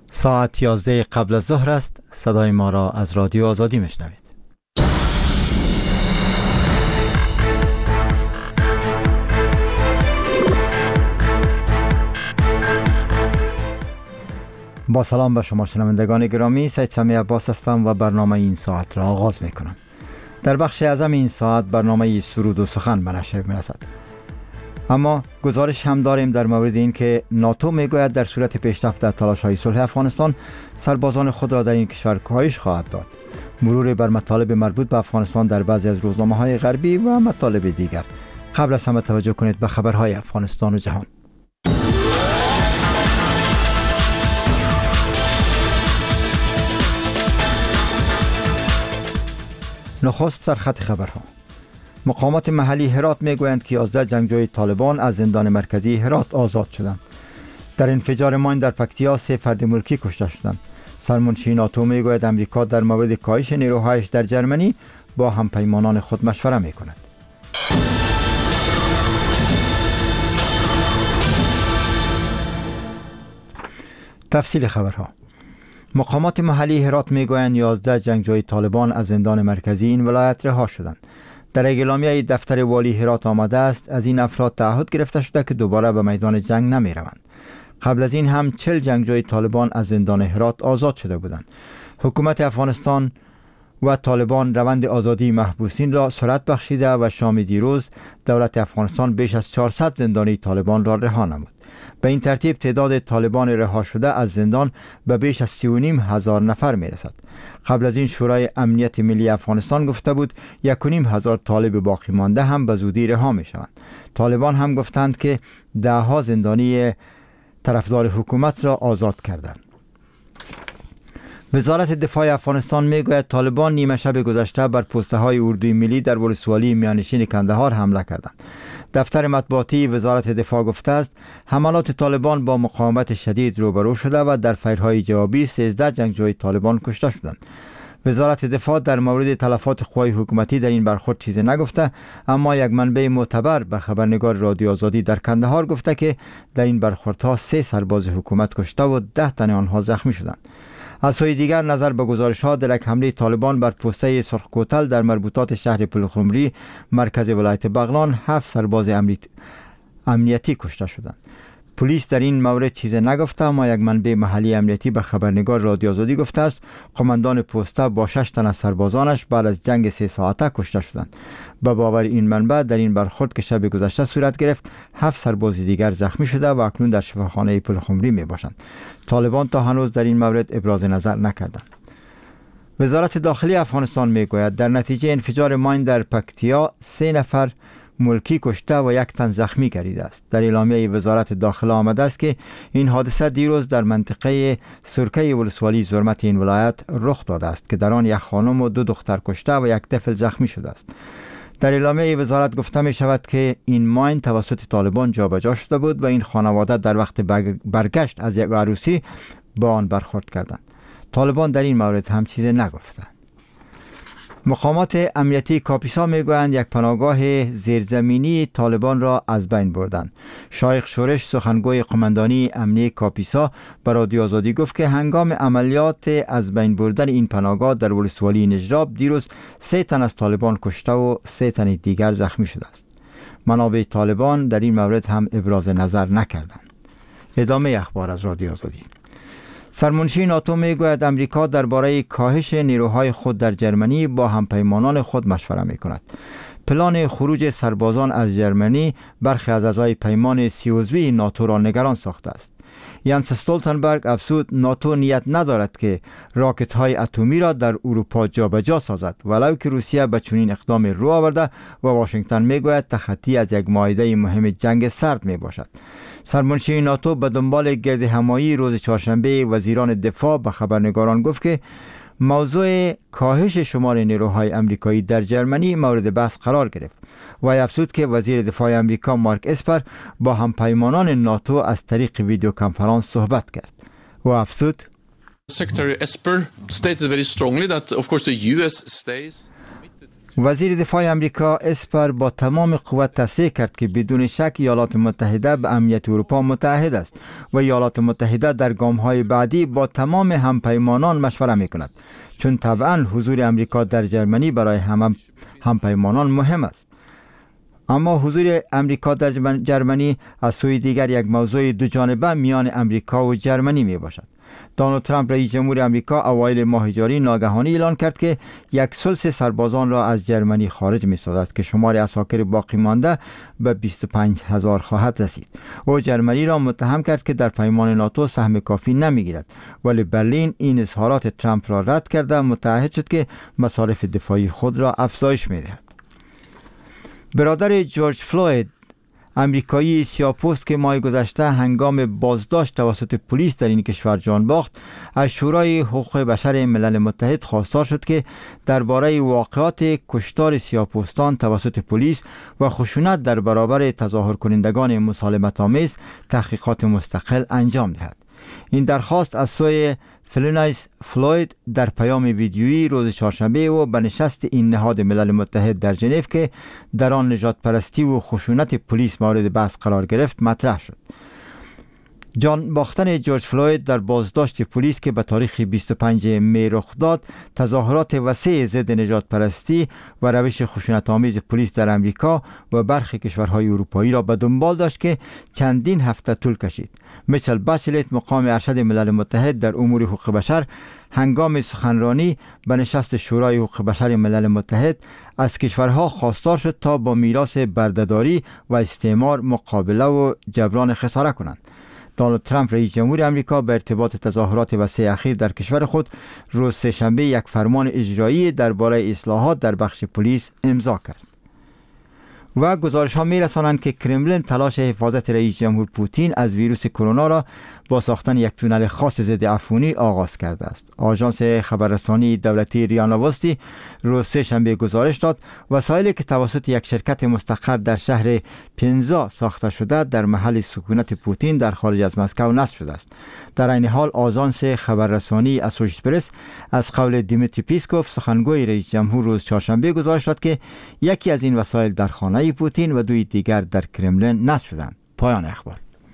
ساعت 11 قبل از ظهر است. صدای ما را از رادیو آزادی میشنوید. با سلام به شما شنوندگان گرامی، سید سمی عباس هستم و برنامه این ساعت را آغاز میکنم. در بخش اعظم این ساعت برنامه سرود و سخن به نشر میرسد. اما گزارش هم داریم در مورد این که ناتو میگوید در صورت پیشرفت در تلاش‌های صلح افغانستان سربازان خود را در این کشور کاهش خواهد داد. مرور بر مطالب مربوط به افغانستان در بعضی از روزنامه‌های غربی و مطالب دیگر. قبل از همه توجه کنید به خبرهای افغانستان و جهان. نخست سرخط خبرها. مقامات محلی هرات میگویند که 11 جنگجوی طالبان از زندان مرکزی هرات آزاد شدند. در انفجار ماین در پکتیا 3 فرد ملکی کشته شدند. سرمنشی ناتو میگوید امریکا در مورد کاهش نیروهایش در جرمنی با همپیمانان خود مشوره میکند. تفصیل خبرها. مقامات محلی هرات میگویند 11 جنگجوی طالبان از زندان مرکزی این ولایت رها شدند. در اعلامیه دفتر والی هرات آمده است از این افراد تعهد گرفته شده که دوباره به میدان جنگ نمی روند. قبل از این هم 40 جنگجوی طالبان از زندان هرات آزاد شده بودند. حکومت افغانستان و طالبان روند آزادی محبوسین را سرعت بخشیده و شام دیروز دولت افغانستان بیش از 400 زندانی طالبان را رها نمود. به این ترتیب تعداد طالبان رها شده از زندان به بیش از 3,500 نفر می رسد. قبل از این شورای امنیت ملی افغانستان گفته بود 1,500 طالب باقی مانده هم به زودی رها می شوند. طالبان هم گفتند که 10 زندانی طرفدار حکومت را آزاد کردند. وزارت دفاع افغانستان میگوید طالبان نیمه شب گذشته بر پسته های اردوی ملی در ولسوالی میانشین کندهار حمله کردند. دفتر مطبوعاتی وزارت دفاع گفته است حملات طالبان با مقاومت شدید روبرو شده و در فایرهای جوابی 13 جنگجوی طالبان کشته شدند. وزارت دفاع در مورد تلفات قوای حکومتی در این برخورد چیزی نگفته، اما یک منبع معتبر به خبرنگار رادیو آزادی در کندهار گفته که در این برخوردها 3 سرباز حکومت کشته و 10 تن آنها زخمی شدند. از سوی دیگر نظر به گزارش‌ها در یک حمله طالبان بر پسته سرخکوتل در مربوطات شهر پلخمری مرکز ولایت بغلان 7 سرباز امنیتی کشته شدند. پلیس در این مورد چیزی نگفته، اما یک منبع محلی امنیتی به خبرنگار رادیو آزادی گفته است قماندان پسته با 6 تن از سربازانش بعد از جنگ 3 ساعته کشته شدند. به باور این منبع در این برخورد که شب گذشته صورت گرفت 7 سرباز دیگر زخمی شده و اکنون در شفاخانه پلخمری می باشند. طالبان تا هنوز در این مورد ابراز نظر نکردند. وزارت داخلی افغانستان می گوید در نتیجه انفجار ماین در پکتیا 3 نفر ملکی کشته و 1 تن زخمی گردیده است. در اعلامیه وزارت داخله آمده است که این حادثه دیروز در منطقه سرکه ولسوالی زرمت این ولایت رخ داده است که در آن 1 خانم و 2 دختر کشته و 1 طفل زخمی شده است. در اعلامیه وزارت گفته می شود که این ماین توسط طالبان جابجا شده بود و این خانواده در وقت برگشت از یک عروسی با آن برخورد کردند. طالبان در این مورد هم چیزی نگفتند. مقامات امنیتی کاپیسا میگویند یک پناهگاه زیرزمینی طالبان را از بین بردند. شایخ شورش سخنگوی قماندانی امنیتی کاپیسا به رادیو آزادی گفت که هنگام عملیات از بین بردن این پناهگاه در ولسوالی نجراب دیروز 3 تن از طالبان کشته و 3 تن دیگر زخمی شده است. منابع طالبان در این مورد هم ابراز نظر نکردند. ادامه اخبار از رادیو آزادی. سرمنشی ناتو میگوید امریکا درباره کاهش نیروهای خود در جرمنی با همپیمانان خود مشوره میکند. پلان خروج سربازان از جرمنی برخی از اعضای پیمان 30 عضوی ناتو را نگران ساخته است. یانس استولتنبرگ افزود ناتو نیت ندارد که راکت های اتمی را در اروپا جابجا سازد، ولو که روسیه به چنین اقدام رو آورده و واشنگتن میگوید تخطی از یک معاهده مهم جنگ سرد می باشد. سرمنشی ناتو به دنبال گرد همایی روز چهارشنبه وزیران دفاع به خبرنگاران گفت که موضوع کاهش شمار نیروهای امریکایی در جرمنی مورد بحث قرار گرفت و افزود که وزیر دفاع امریکا مارک اسپر با همپیمانان ناتو از طریق ویدیو کنفرانس صحبت کرد و افزود Secretary Esper stated very strongly that of course the US stays وزیر دفاع امریکا اسپر با تمام قوت تصریح کرد که بدون شک ایالات متحده به امنیت اروپا متحد است و ایالات متحده در گام‌های بعدی با تمام همپیمانان مشوره می‌کند، چون طبعاً حضور امریکا در جرمنی برای همپیمانان مهم است. اما حضور امریکا در جرمنی از سوی دیگر یک موضوع دو جانبه میان امریکا و جرمنی می باشد. دونالد ترامپ رئیس جمهور امریکا اوایل ماه جاری ناگهانی اعلان کرد که 1/3 سربازان را از جرمنی خارج می سازد که شمار اساکر باقی مانده به 25,000 خواهد رسید. او جرمنی را متهم کرد که در پیمان ناتو سهم کافی نمی گیرد، ولی برلین این اظهارات ترامپ را رد کرده متعهد شد که مصارف دفاعی خود را افزایش می دهد. برادر جورج فلوید، امریکایی سیاه‌پوست که ماه گذشته هنگام بازداشت توسط پلیس در این کشور جان باخت، از شورای حقوق بشر ملل متحد خواستار شد که درباره واقعات کشتار سیاه‌پوستان توسط پلیس و خشونت در برابر تظاهر کنندگان مسالمت‌آمیز تحقیقات مستقل انجام دهد. این درخواست از سوی فلونایس فلوید در پیام ویدیویی روز چهارشنبه و به نشست این نهاد ملل متحد در ژنو که در آن نژاد پرستی و خشونت پلیس مورد بحث قرار گرفت مطرح شد. جان باختن جورج فلوید در بازداشت پلیس که به تاریخ 25 می رخ داد، تظاهرات وسیع ضد نژاد پرستی و روش خشونت آمیز پلیس در امریکا و برخی کشورهای اروپایی را به دنبال داشت که چندین هفته طول کشید. میچل بچلت، مقام ارشد ملل متحد در امور حقوق بشر، هنگام سخنرانی به نشست شورای حقوق بشر ملل متحد از کشورها خواستار شد تا با میراث بردهداری و استعمار مقابله و جبران خساره کنند. دونالد ترامپ رئیس جمهور امریکا به ارتباط تظاهرات وسیع اخیر در کشور خود روز سه‌شنبه یک فرمان اجرایی درباره اصلاحات در بخش پلیس امضا کرد. و گزارش ها می رسانند که کرملین تلاش حفاظت رئیس جمهور پوتین از ویروس کرونا را با ساختن یک تونل خاص ضد عفونی آغاز کرده است. آژانس خبررسانی دولتی ریا نووستی روز سه‌شنبه گزارش داد وسایلی که توسط یک شرکت مستقر در شهر پنزا ساخته شده در محل سکونت پوتین در خارج از مسکو نصب شده است. در این حال آژانس خبررسانی اسوشییتد پرس از قول دیمیتری پیسکوف، سخنگوی رئیس جمهور، روز چهارشنبه گزارش داد که یکی از این وسایل در خانه پوتین و دوی دیگر در کرملین نصب شدند. پایان اخبار.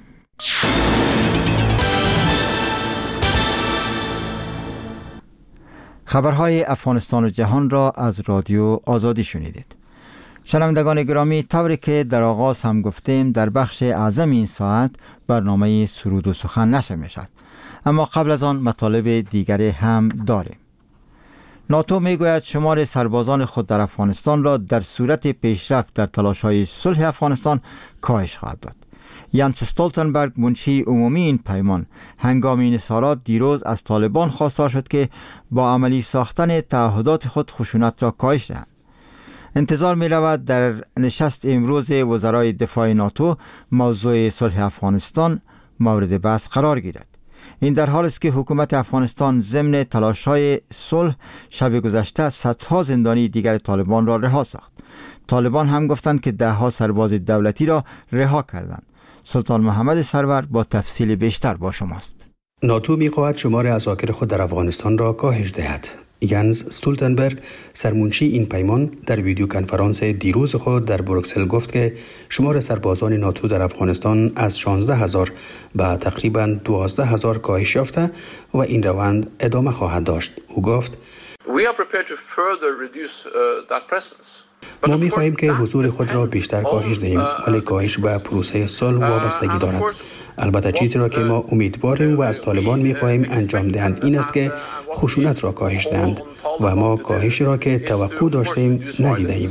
خبرهای افغانستان و جهان را از رادیو آزادی شنیدید. شنوندگان گرامی، طوری که در آغاز هم گفتیم، در بخش اعظم این ساعت برنامه سرود و سخن نشر می شود، اما قبل از آن مطالب دیگری هم داریم. ناتو می گوید شمار سربازان خود در افغانستان را در صورت پیشرفت در تلاش‌های صلح افغانستان کاهش خواهد داد. یانس استولتنبرگ، منشی عمومی این پیمان، هنگام این اظهارات دیروز از طالبان خواستار شد که با عملی ساختن تعهدات خود خشونت را کاهش دهند. انتظار می رود در نشست امروز وزرای دفاع ناتو موضوع صلح افغانستان مورد بحث قرار گیرد. این در حالی است که حکومت افغانستان ضمن تلاش‌های صلح شب گذشته صدها زندانی دیگر طالبان را رها ساخت. طالبان هم گفتند که 10 سرباز دولتی را رها کردند. سلطان محمد سرور با تفصیل بیشتر با شماست. ناتو می‌خواهد شمار اساکر خود در افغانستان را کاهش دهد. یانس استولتنبرگ، سرمنشی این پیمان، در ویدیو کنفرانس دیروز خود در بروکسل گفت که شمار سربازان ناتو در افغانستان از 16,000 به تقریباً 12,000 کاهش یافته و این روند ادامه خواهد داشت. او گفت: ما می‌خواهیم که حضور خود را بیشتر کاهش دهیم، ولی کاهش به پروسه صلح وابستگی دارد. البته چیزی را که ما امیدواریم و از طالبان می‌خواهیم انجام دهند این است که خشونت را کاهش دهند و ما کاهشی را که توقع داشتیم ندیدیم.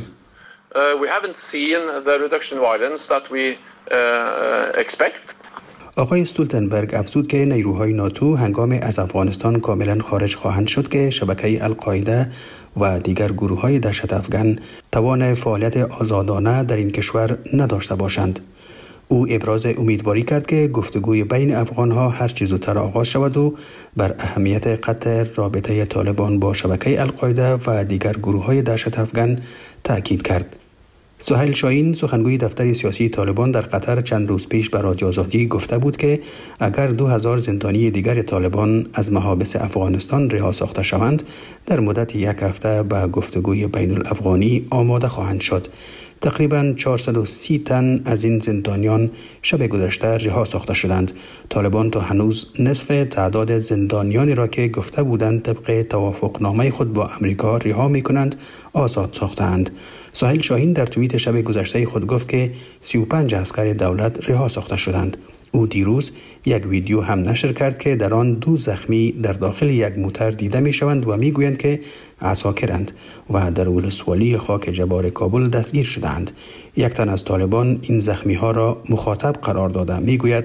آقای استولتنبرگ افزود که نیروهای ناتو هنگام از افغانستان کاملا خارج خواهند شد که شبکه القاعده و دیگر گروه‌های دهشت افغان توان فعالیت آزادانه در این کشور نداشته باشند. او ابراز امیدواری کرد که گفتگوی بین افغان‌ها هر چه زودتر آغاز شود و بر اهمیت قطع رابطه طالبان با شبکه القاعده و دیگر گروه‌های دهشت افغان تأکید کرد. سهیل شاهین سخنگوی دفتر سیاسی طالبان در قطر چند روز پیش به رادیو آزادی گفته بود که اگر 2000 زندانی دیگر طالبان از محابس افغانستان رها ساخته شوند در مدت یک هفته به گفتگوی بین الافغانی آماده خواهند شد. تقریباً 430 تن از این زندانیان شب گذشته رها ساخته شدند. طالبان تا هنوز نصف تعداد زندانیانی را که گفته بودند طبق توافقنامه خود با امریکا رها می‌کنند آزاد ساختند. سهیل شاهین در توییت شب گذشته خود گفت که 35 عسکر دولت رها ساخته شدند. او دیروز یک ویدیو هم نشر کرد که در آن 2 زخمی در داخل یک موتر دیده می شوند و می گویند که عساکرند و در ولسوالی خاک جبار کابل دستگیر شدند. یک تن از طالبان این زخمی ها را مخاطب قرار داده می گوید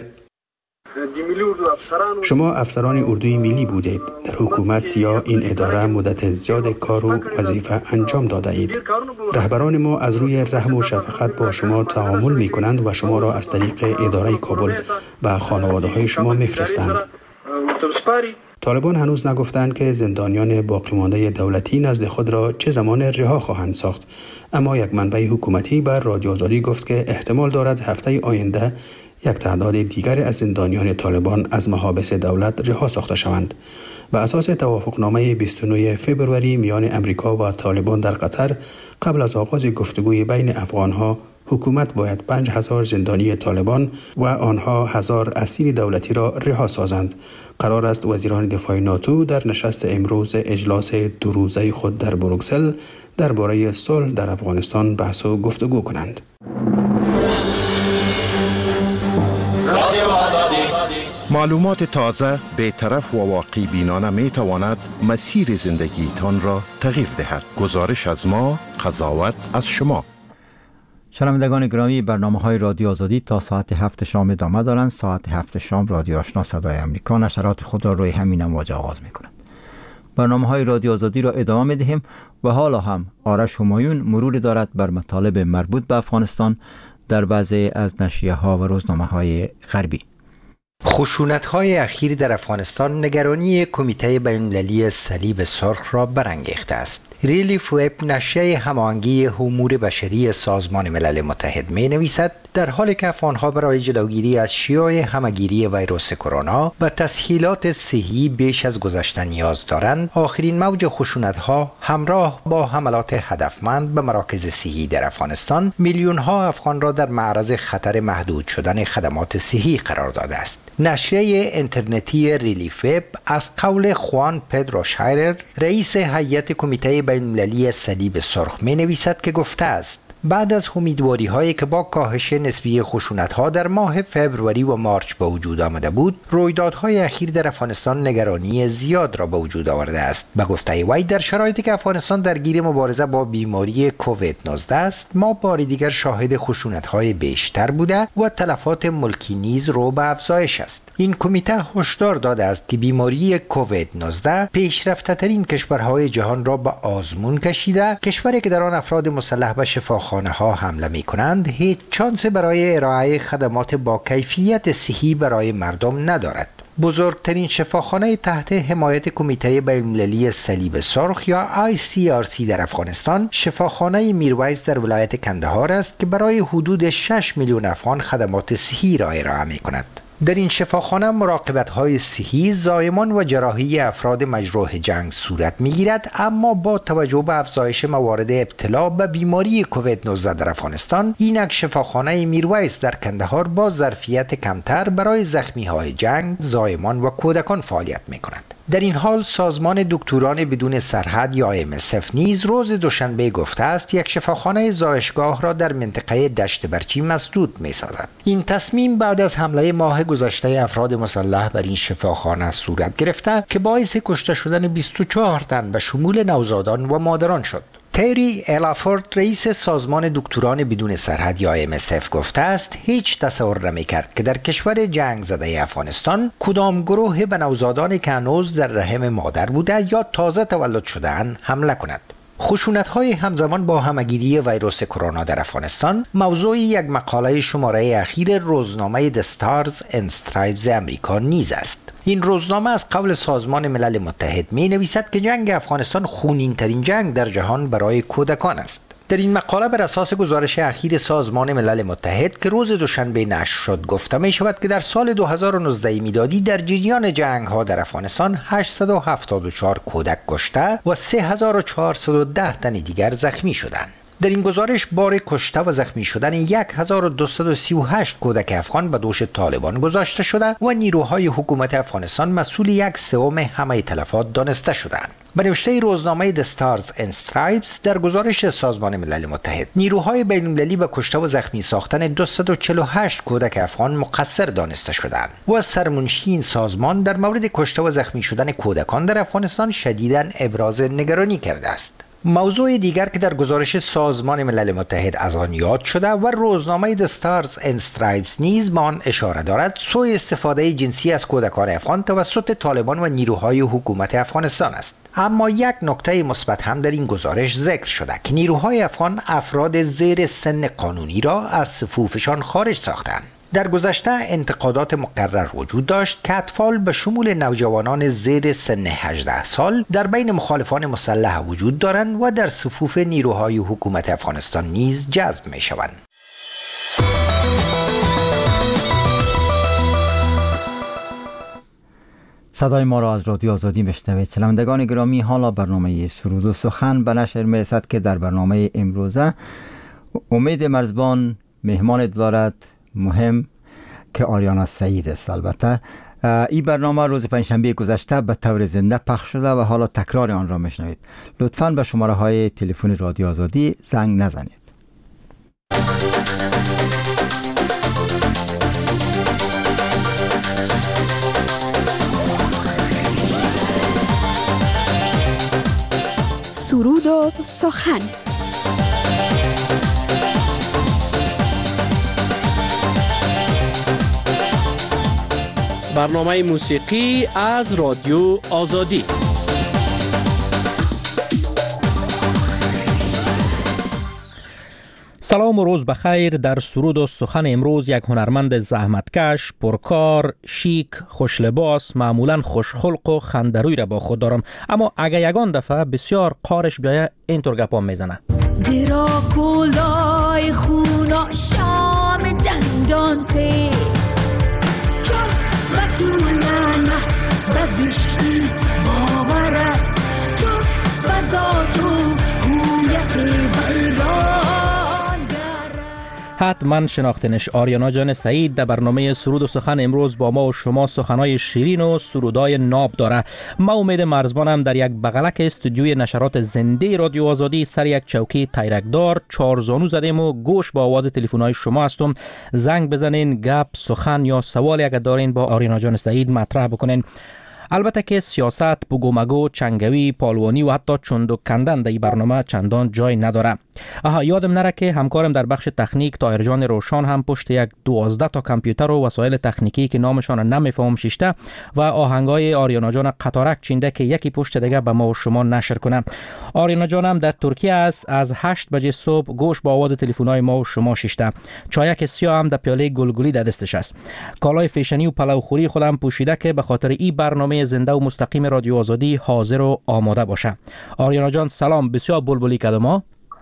شما افسران اردوی ملی بودید، در حکومت یا این اداره مدت زیاد کار و وظیفه انجام داده اید. رهبران ما از روی رحم و شفقت با شما تعامل می کنند و شما را از طریق اداره کابل به خانواده های شما می فرستند. طالبان هنوز نگفتند که زندانیان باقی مانده دولتی نزد خود را چه زمان رها خواهند ساخت، اما یک منبع حکومتی بر رادیو آزادی گفت که احتمال دارد هفته آینده یک تعداد دیگر از زندانیان طالبان از محابس دولت رها ساخته شوند. به اساس توافقنامه 29 فوریه میان امریکا و طالبان در قطر، قبل از آغاز گفتگوی بین افغانها حکومت باید 5000 زندانی طالبان و آنها 1000 اسیر دولتی را رها سازند. قرار است وزیران دفاع ناتو در نشست امروز اجلاس 2 روزه خود در بروکسل درباره صلح در افغانستان بحث و گفتگو کنند. معلومات تازه، بی‌طرف و واقعی بینانه می تواند مسیر زندگی تان را تغییر دهد. گزارش از ما، قضاوت از شما. شنوندگان گرامی، برنامه‌های رادیو آزادی تا ساعت 7 شام ادامه دارند. ساعت 7 شام رادیو آشنا صدای امریکا نشرات خود را روی همین امواج آغاز می‌کند. برنامه‌های رادیو آزادی را ادامه می‌دهیم و حالا هم آرش همایون مرور دارد بر مطالب مربوط به افغانستان در بعضی از نشریه‌ها و روزنامه‌های غربی. خشونت‌های اخیر در افغانستان نگرانی کمیته بین‌المللی صلیب سرخ را برانگیخته است. ریلیف وب نشریه هماهنگی امور بشری سازمان ملل متحد می‌نویسد در حالی که افغان‌ها برای جلوگیری از شیوع همه‌گیری ویروس کرونا و تسهیلات صحی بیش از گذشته نیاز دارند، آخرین موج خشونت‌ها همراه با حملات هدفمند به مراکز صحی در افغانستان میلیون‌ها افغان را در معرض خطر محدود شدن خدمات صحی قرار داده است. نشریه اینترنتی ریلیف وب از قول خوان پدرو شایرر، رئیس هیئت کمیته بین‌المللی صلیب سرخ می‌نویسد که گفته است بعد از امیدواری‌هایی که با کاهش نسبی خشونت‌ها در ماه فوریه و مارچ به وجود آمده بود، رویدادهای اخیر در افغانستان نگرانی زیاد را به وجود آورده است. به گفته وی، در شرایطی که افغانستان درگیر مبارزه با بیماری کووید 19 است، ما بار دیگر شاهد خشونت‌های بیشتر بوده و تلفات ملکی نیز رو به افزایش است. این کمیته هشدار داده است که بیماری کووید 19 پیشرفته‌ترین کشورهای جهان را به آزمون کشیده. کشوری که در آن افراد مسلح به شفاخانه‌ها حمله می‌کنند هیچ شانسی برای ارائه خدمات با کیفیت صحی برای مردم ندارد. بزرگترین شفاخانه تحت حمایت کمیته بین‌المللی صلیب سرخ یا ICRC در افغانستان، شفاخانه میرویس در ولایت کندهار است که برای حدود 6 میلیون افغان خدمات صحی را ارائه می‌کند. در این شفاخانه مراقبت‌های صحی، زایمان و جراحی افراد مجروح جنگ صورت می‌گیرد، اما با توجه به افزایش موارد ابتلا به بیماری کووید 19 در افغانستان، اینک شفاخانه میرویس در کندهار با ظرفیت کمتر برای زخمی‌های جنگ، زایمان و کودکان فعالیت می‌کند. در این حال سازمان دکتران بدون سرحد یا MSF نیز روز دوشنبه گفته است یک شفاخانه زایشگاه را در منطقه دشت برچی مسدود می‌سازد. این تصمیم بعد از حمله ماه گذشته افراد مسلح بر این شفاخانه صورت گرفته که باعث کشته شدن 24 تن به شمول نوزادان و مادران شد. تری الافورد، رئیس سازمان دکتران بدون سرحد یا MSF گفته است هیچ تصور نمی‌کرد که در کشور جنگ زده افغانستان کدام گروه به نوزادانی که هنوز در رحم مادر بوده یا تازه تولد شده‌اند حمله کند. خشونت‌های همزمان با همه‌گیری ویروس کرونا در افغانستان موضوع یک مقاله شماره اخیر روزنامه The Stars and Stripes امریکا نیز است. این روزنامه از قول سازمان ملل متحد می نویسد که جنگ افغانستان خونین‌ترین جنگ در جهان برای کودکان است. در این مقاله بر اساس گزارش اخیر سازمان ملل متحد که روز دوشنبه نشر شد گفته می شود که در سال 2019 میلادی در جریان جنگ ها در افغانستان 874 کودک کشته و 3410 تن دیگر زخمی شدند. در این گزارش بار کشته و زخمی شدن 1238 کودک افغان به دوش طالبان گذاشته شده و نیروهای حکومت افغانستان مسئول 1/3 همه تلفات دانسته شدند. به نوشته روزنامه The Stars and Stripes در گزارش سازمان ملل متحد، نیروهای بین‌المللی به کشته و زخمی ساختن 248 کودک افغان مقصر دانسته شدند و سرمنشی این سازمان در مورد کشته و زخمی شدن کودکان در افغانستان شدیداً ابراز نگرانی کرده است. موضوع دیگر که در گزارش سازمان ملل متحد از آن یاد شده و روزنامه The Stars and Stripes نیز به آن اشاره دارد، سوء استفاده جنسی از کودکان افغان توسط طالبان و نیروهای حکومت افغانستان است. اما یک نکته مثبت هم در این گزارش ذکر شده که نیروهای افغان افراد زیر سن قانونی را از صفوفشان خارج ساختند. در گذشته انتقادات مکرر وجود داشت که اطفال به شمول نوجوانان زیر سن 18 سال در بین مخالفان مسلح وجود دارند و در صفوف نیروهای حکومت افغانستان نیز جذب می شوند. صدای ما را از رادیو آزادی میشنوید. شنوندگان گرامی، حالا برنامه سرود و سخن به نشر میرسد که در برنامه امروزه امید مرزبان مهمان دارد مهم که آریانا سعید است. البته این برنامه روز پنجشنبه گذشته به طور زنده پخش شده و حالا تکرار آن را میشنوید. لطفاً به شماره های تلفن رادیو آزادی زنگ نزنید. سرود و سخن. برنامه موسیقی از رادیو آزادی. سلام و روز بخیر. در سرود و سخن امروز یک هنرمند زحمتکش، پرکار، شیک، خوشلباس، معمولا خوشخلق و خندروی را با خود دارم، اما اگه یگان دفعه بسیار قارش بیایه اینطور گپام میزنه. دراکولای خونا شام دندان تیز جز و تو لعنت و زشتی باورت جز و ذات و هویت ویران. حتما شناختنش. آریانا جان سعید در برنامه سرود و سخن امروز با ما و شما سخنای شیرین و سرودای ناب داره. ما امید مرزبانم در یک بغلک استودیوی نشرات زنده رادیو آزادی سر یک چوکی تیرکدار 4 زانو زدیم و گوش با آواز تلفن‌های شما هستم. زنگ بزنین، گپ، سخن یا سوالی اگر دارین با آریانا جان سعید مطرح بکنین. البته که سیاست، بگومگو، چنگوی، پالوانی و حتی چندو کندن در این برنامه چندان جای نداره. یادم نره که همکارم در بخش تکنیک طاهر جان روشان هم پشت یک 12 تا کامپیوتر و وسایل تکنیکی که نامشان نمیفهم شیشته و آهنگای آریانا جان قطارک چینده که یکی پشت دیگه به ما و شما نشر کنه. آریانا جان هم در ترکیه است، از 8 بجه صبح گوش با آواز تلفن‌های ما و شما شیشته. چایک سیاه هم در پیاله گلگلی در دستش است. کالای فیشنی و پلوخوری خودم پوشیده که به خاطر این برنامه زنده و مستقیم رادیو آزادی حاضر و آماده باشه. آریانا جان سلام، بسیار بلبلی کدما.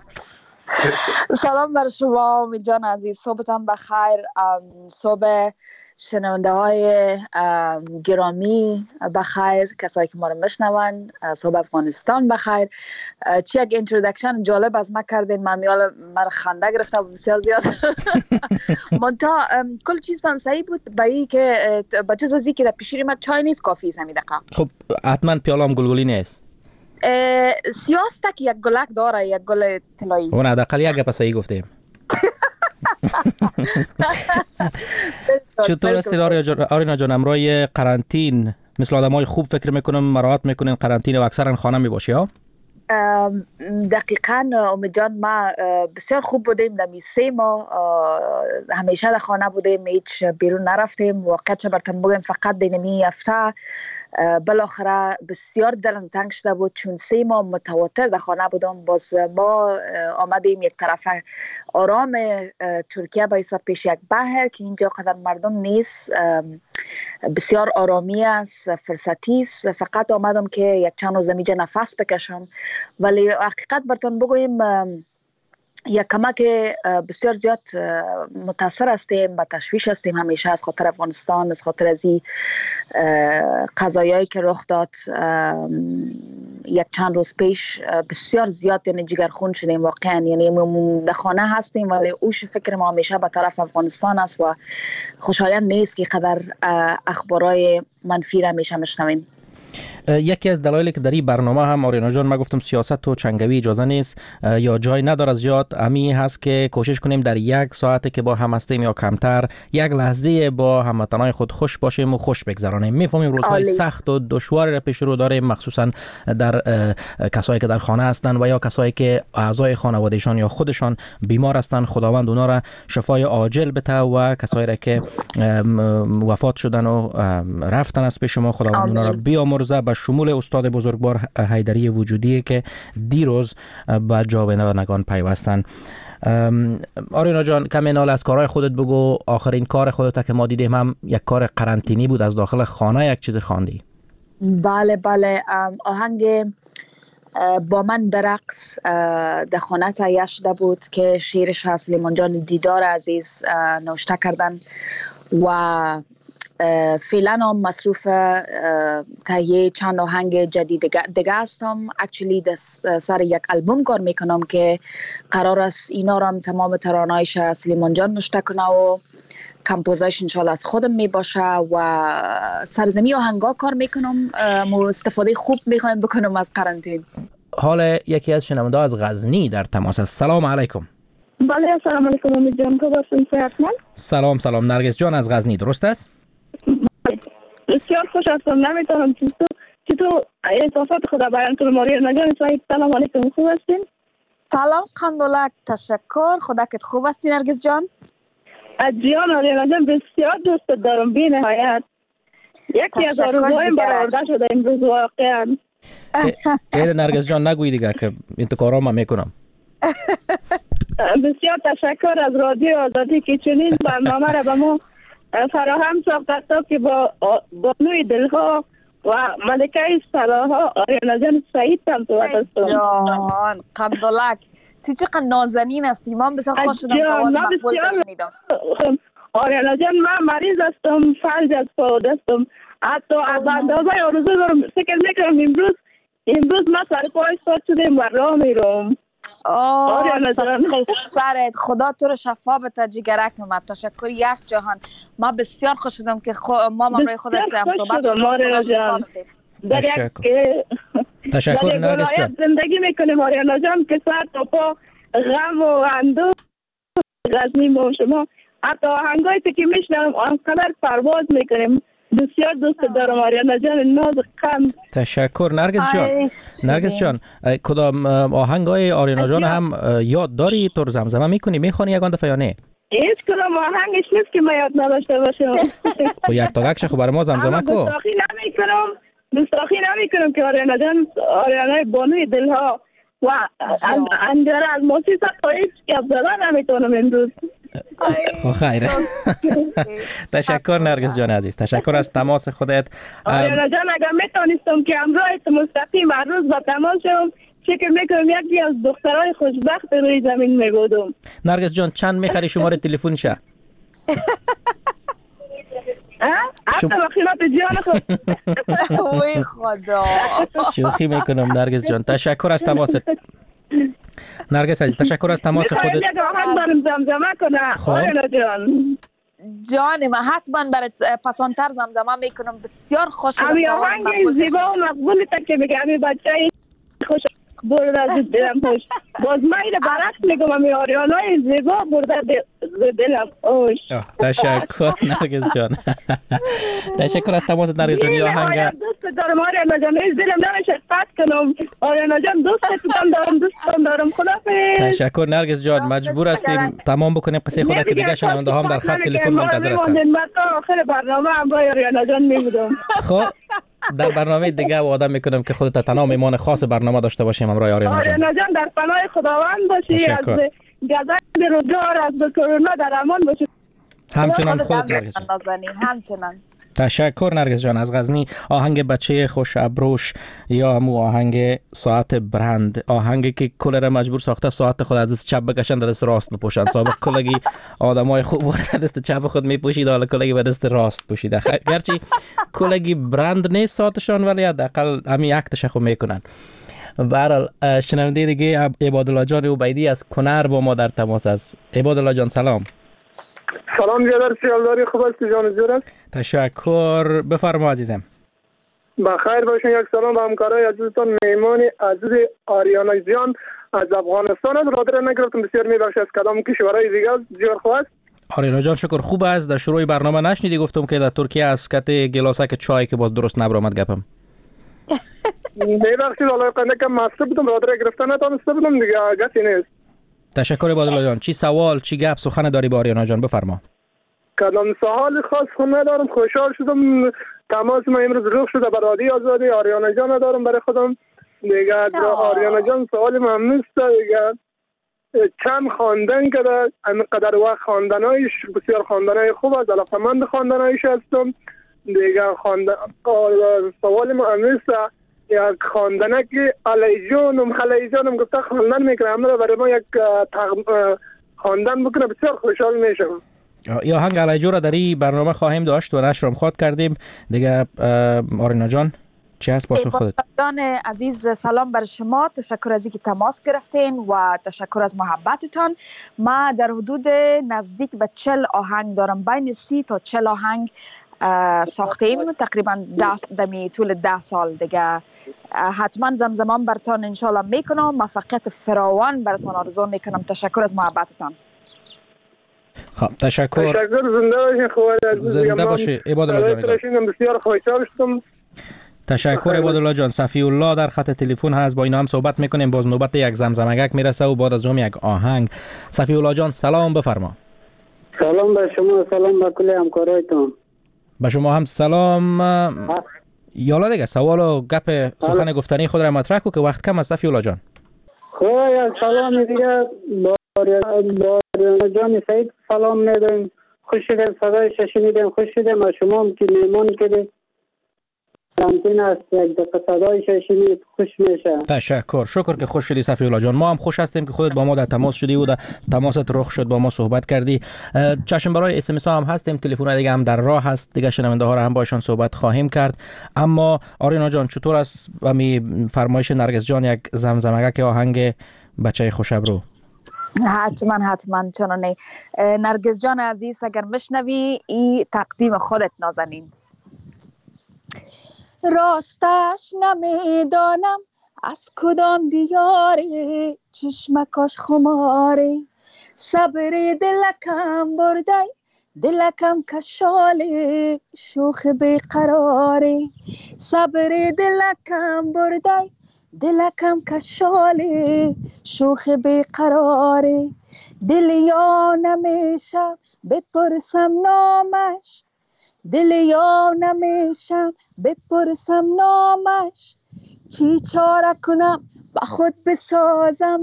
سلام بر شما امید جان عزیز، صبحتان بخیر. صبح شنونده های گرامی بخیر، کسایی که ما رو میشنون. صبح افغانستان بخیر. چه یک اینترودکشن جالب از ما کردین، من خنده گرفته بسیار زیاد. منتها کل چیزتان صحیح بود، برای که بجز از اینکه در پیشی ما چای نیست کافی است همین دقیقه. خب حتما پیالام گلگلی نیست. سیاسته که یک گلک داره، یک گل طلایی. اون حداقل یک گپ صحیح گفتیم. چطور است آریانا جان؟ امروز قرنطین مثل آدمای خوب فکر میکنم مراعات میکنین قرنطینه و اکثرا خانه میباشی ها؟ دقیقاً امید جان، ما بسیار خوب بودیم. در 3 ماه همیشه در خانه بودیم، هیچ بیرون نرفتیم. واقعا چه براتون بگم، فقط دینمی هفته بالاخره بسیار دلم تنگ شده بود، چون 3 ماه متواتر در خانه بودم. باز ما آمدیم یک طرف آرام ترکیه به حساب پیش یک بحر که اینجا قدر مردم نیست، بسیار آرامی است، فرصتی است. فقط آمدم که یک چند روز اینجا نفس بکشم. ولی حقیقت براتون بگویم یک کمک بسیار زیاد متاثر هستیم، با تشویش هستیم همیشه از خاطر افغانستان، از خاطر از این قضایایی که رخ داد یک چند روز پیش. بسیار زیاد یعنی جگرخون شدیم واقعا، یعنی در خانه هستیم ولی اوش فکر ما همیشه به طرف افغانستان است و خوشحالم نیست که قدر اخبارای منفی را همیشه میشنویم. یکی از دلایلی که در این برنامه هم آریانا جان ما گفتم سیاست و چنگوی اجازه نیست یا جای نداره زیاد، امی هست که کوشش کنیم در یک ساعتی که با هم هستیم یا کمتر یک لحظه با هموطنان خود خوش باشیم و خوش بگذرانیم. میفهمیم روزهای سخت و دشواری را پیش رو داریم، مخصوصا در کسایی که در خانه هستند و یا کسایی که اعضای خانوادهشان یا خودشان بیمار هستند. خداوند اونا را شفای عاجل بده و کسایی را که وفات شدن و رفتن از پیش ما خداوند اونا را بیامرزه، به شمول استاد بزرگوار حیدری وجودی که دیروز به جاودانگان پیوستن. آریانا جان کمی نال از کارهای خودت بگو. آخرین کار خودت که ما دیدیم هم یک کار قرنطینی بود، از داخل خانه یک چیز خواندی. بله آهنگ با من برقص در خانه تهیه شده بود که شعرش از سلیمان جان دیدار عزیز نوشته کردن و فعلا هم مصروف تهیه چند آهنگ جدید دیگه هستم. اکچولی سر یک البوم کار میکنم که قرار است اینا رو هم تمام ترانه‌هایش سلیمان جان نوشته کنه و کمپوزایش انشالله از خودم می باشه و سرزمی آهنگا کار میکنم و استفاده خوب میخوایم بکنم از قرنطین. حال یکی از شنونده از غزنی در تماس است. سلام علیکم. بله سلام علیکم امید جان، تو باشین صحتمند؟ سلام نرگس جان از غزنی، درست است؟ بسیار خوش هستم، نمیتونم چطور احساسات خود بیان کنم. آریانا جان صاحب سلام علیکم، خوب هستین؟ سلام قندولک، تشکر. خدا که خوب هستی نرگس جان؟ از جان آریانا جان بسیار دوست دارم بی نهایت. یکی از آرزوهایم برآورده شده امروز واقعا. نرگس جان نگوی دیگه که انتقارام هم میکنم. بسیار تشکر از رادیو آزادی که چنین برنامه را به ما فراهم ساخت تا که با بانوی دلها و ملکه صلاحا آریانا جان سعید هم صحبت هستم. جان قندولک تو چقدر نازنین هستی، من بسیار خوش شدم که آواز مقبول شنیدم. آریانا جان من مریض هستم، فلج از پا و دستم، حتی از اندازه آرزو دارم فکر میکنم امروز ما سر پا ایستاد شدیم و راه میرم. سرت خدا تو رو شفا بده جگرکم. تشکر یک جهان. ما بسیار خوش شدم که ما برای خودت هم صحبت شدم. تشکر نرگس جان. زندگی میکنیم آریانا جان که سر تا پا غم و اندوه غزنی با شما، حتی آهنگایی که میشنم آنقدر پرواز میکنیم. بسیار دوست دارم آریانا جان، ناز خم. تشکر نرگس جان. کدام آهنگای آریانا جان هم یاد داری؟ تو زمزمه میکنی میخوانی یگان دفعه یا نه؟ هیچ کدام آهنگش نیست که من یاد نداشته باشم. خب یک تا گکش خب برای ما زمزمه کو. گستاخی نمیکنم که آریانا جان آریانای بانوی دلها و انجاره از موسیقی تا هیچ گپ زدن نمیتونم امروز. خب خیره. تشکر نرگس جان عزیز، تشکر از تماس خودت. آریانا جان اگر میتونستم که امروز مستقیم هر روز با تماس شم، فکر میکنم یکی از دخترای خوشبخت روی زمین میبودم. نرگس جان چند میخری شماره تلفن شه؟ حتی بخیرات جان خود. اوی خدا. شوخی میکنم نرگس جان، تشکر از تماست. نرگس عزیز تشکر از تماس خودت. میخوایم یک آهنگ برم زمزمه کنه آریانا جان. جان من حتما برات پسانتر زمزمه میکنم. بسیار خوشم. امی آهنگ زیبا و مقبولی تا که بگه امی بچه خوش برده از دلم خوش. باز من اینه برعکس میگم امی آریانای زیبا برده دلم خوش. تشکر نرگس جان. تشکر از تماس نرگس جان. یا آهنگ دوست دارم آریانا جان، از دلم نمیشه قطع کنم. آریانا جان دوستم دارم خدافظ. تشکر نرگس جان. مجبور هستیم تمام بکنیم قصه خودت که دیگه شنونده هم در خط تلفن منتظر هستن. من تا آخر برنامه هم با آریانا جان میبودم. خب در برنامه دیگه وعده میکنم که خودت تنها میمان خاص برنامه داشته باشیم همراه آریانا جان. آریانا جان در پناه خداوند باشی، از گزند روزگار از کرونا در امان باشی. همچنان خودت همچنان. تشکر نرگس جان از غزنی. آهنگ بچه خوش ابروش یا همو آهنگ ساعت برند، آهنگی که کلر مجبور ساخته ساعت خود از دست چپ بکشن در دست راست بپوشن. سابق کلگی آدمای خوب ورد دست چپ خود میپوشید، حالا کلگی به دست راست پوشیده. گرچه کلگی برند نیست ساعتشان، ولی حداقل همین اکتش خود میکنن. برحال شنونده دیگه عبادالله جان عبیدی از کنر با ما در تماس است. عبادالله جان سلام. سلام جدر سیالداری خوب است جان جورت. تشکر، بفرما عزیزم. بخیر باشین. یک سلام به همکارای عزیزتان. مهمان عزیز آریانا جان از افغانستان است. رادر نگرفتم، بسیار میبخشید. از کدام کشورهای دیگه است جور خوب است؟ آریانا جان شکر خوب است. در شروع برنامه نشنیدی گفتم که در ترکیه از کت گلاسک چای که باز درست نبرآمد گپم. میبخشید حالا قنده کم مصرف بودم، رادر گرفتن نتونسته بودم دیگه، گسی نیست. تشکر عبادالله جان. چی سوال چی گپ سخن داری با آریانا جان؟ بفرما. کدام سوال خاص خود ندارم. خوشحال شدم تماس ما امروز روح شده به رادیو آزادی. آریانا جان دارم برای خودم دیگه. آریانا جان سوال من نیست دیگه. چند خواندن کرده، اینقدر وقت خواندنایش بسیار خواندنای خوب است، علاقه‌مند خواندنایش هستم دیگه. سوال من نیست. یک خواندنه که علی جانم گفته خواندن میکنه، همه برای ما یک خواندن بکنه، بسیار خوشحال میشم. یا هنگ علی جو را در این برنامه خواهیم داشت و نشر هم خواد کردیم دیگه. آریانا جان چی هست پاسخ خودت؟ جان عزیز سلام بر شما. تشکر از اینکه تماس گرفتین و تشکر از محبتتان. ما در حدود نزدیک به 40 آهنگ دارم، بین 30 تا 40 آهنگ ساختیم تقریبا دمی طول 10 سال دیگه. حتما زمزمان برتان انشالله میکنم، موفقیت فراوان برتان آرزو میکنم. تشکر از محبتتان. خب تشکر. زنده باشین. خوب زنده باشی عبادالله جان. بسیار خوشحال شدم. تشکر عبادالله جان. صفی الله در خط تلفن هست، با اینا هم صحبت میکنیم. باز نوبت یک زمزمگک میرسه و بعد از اون یک آهنگ. صفی الله جان سلام، بفرما. سلام به شما، سلام به کل همکارایتان. به شما هم سلام. یالا دیگه سوال و گپ سخن گفتنی خود را مطرح کو که وقت کم است. صفی الله جان خب یک سلام دیگه با آریانا جان سعید سلام میدم. خوش شدم صدایش شنیدم، خوش شدم. از شما هم که مهمان کردید ممکن است یک دقیقه صدایش شنید خوش میشه. تشکر، شکر که خوش شدی صفی الله جان. ما هم خوش هستیم که خودت با ما در تماس شدی و در تماست رخ شد با ما صحبت کردی. چشم برای اس ام اس هم هستیم، تلفن دیگه هم در راه هست دیگه، شنونده ها را هم باشون صحبت خواهیم کرد. اما آریانا جان چطور است می فرمایش نرگس جان یک زمزمگک آهنگ بچه خوش ابرو؟ حتما چنانه. نرگس جان عزیز اگر مشنوی این تقدیم خودت نازنین. راستش نمیدانم از کدام دیاره چشمکاش خماره، صبر دلکم برده دلکم کشاله شوخ بیقراره، صبر دلکم برده دلکم کشاله شوخ بیقراره، دل یا نمیشم بپرسم نامش، دل یا نمیشم بپرسم نامش، چی چاره کنم با خود بسازم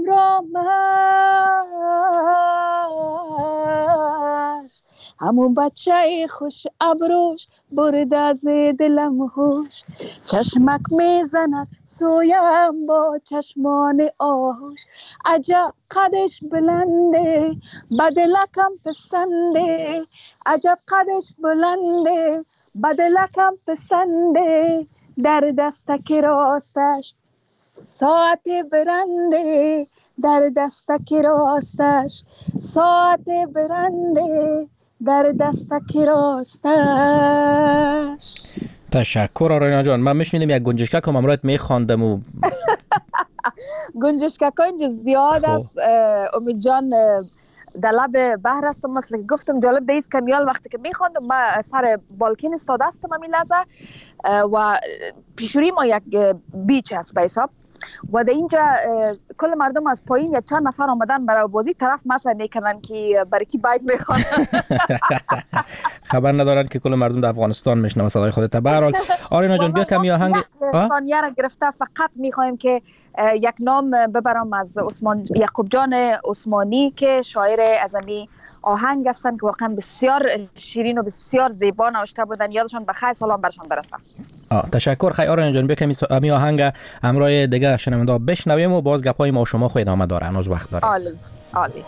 رامش، همون بچه خوش ابروش برد از دلم هوش، چشمک میزند سویم با چشمان آهوش، عجب قدش بلنده بدلکم پسنده، عجب قدش بلنده بدلکم پسنده، در دستک راستش ساعت برنده، در دستک راستش ساعت برنده، در دستک راستش. تشکر آریانا جان. من میشنیدم یک گنجشکک هم امرایت میخواندم و گنجشکک ها اینجا زیاد است. امید جان در لب بحر هستم، مثل که گفتم جالب دیست کمیال وقتی که میخواندم من سر بالکن استاده هستم همین لحظه و پیشوری ما یک بیچ هست به حساب و در اینجا کل مردم از پایین یک چند نفر آمدن برای بازی طرف مسئله میکنن که برای کی باید میخوان. خبر ندارن که کل مردم در افغانستان میشنوه صدای خودت. به هر حال آریانا جان بیا کمی آهنگ ثانیه را گرفته فقط میخوایم که یک نام ببرم از یعقوب جان عثمانی که شاعر از این آهنگ هستن که واقعا بسیار شیرین و بسیار زیبا نوشته بودن. یادشان بخیر، سلام برشان برسه. تشکر. خیلی آریانا جان بیا کمی آهنگ همراه دیگه شنونده بشنویم و باز گپای ما و شما خو ادامه داره. هنوز وقت داره. عالی.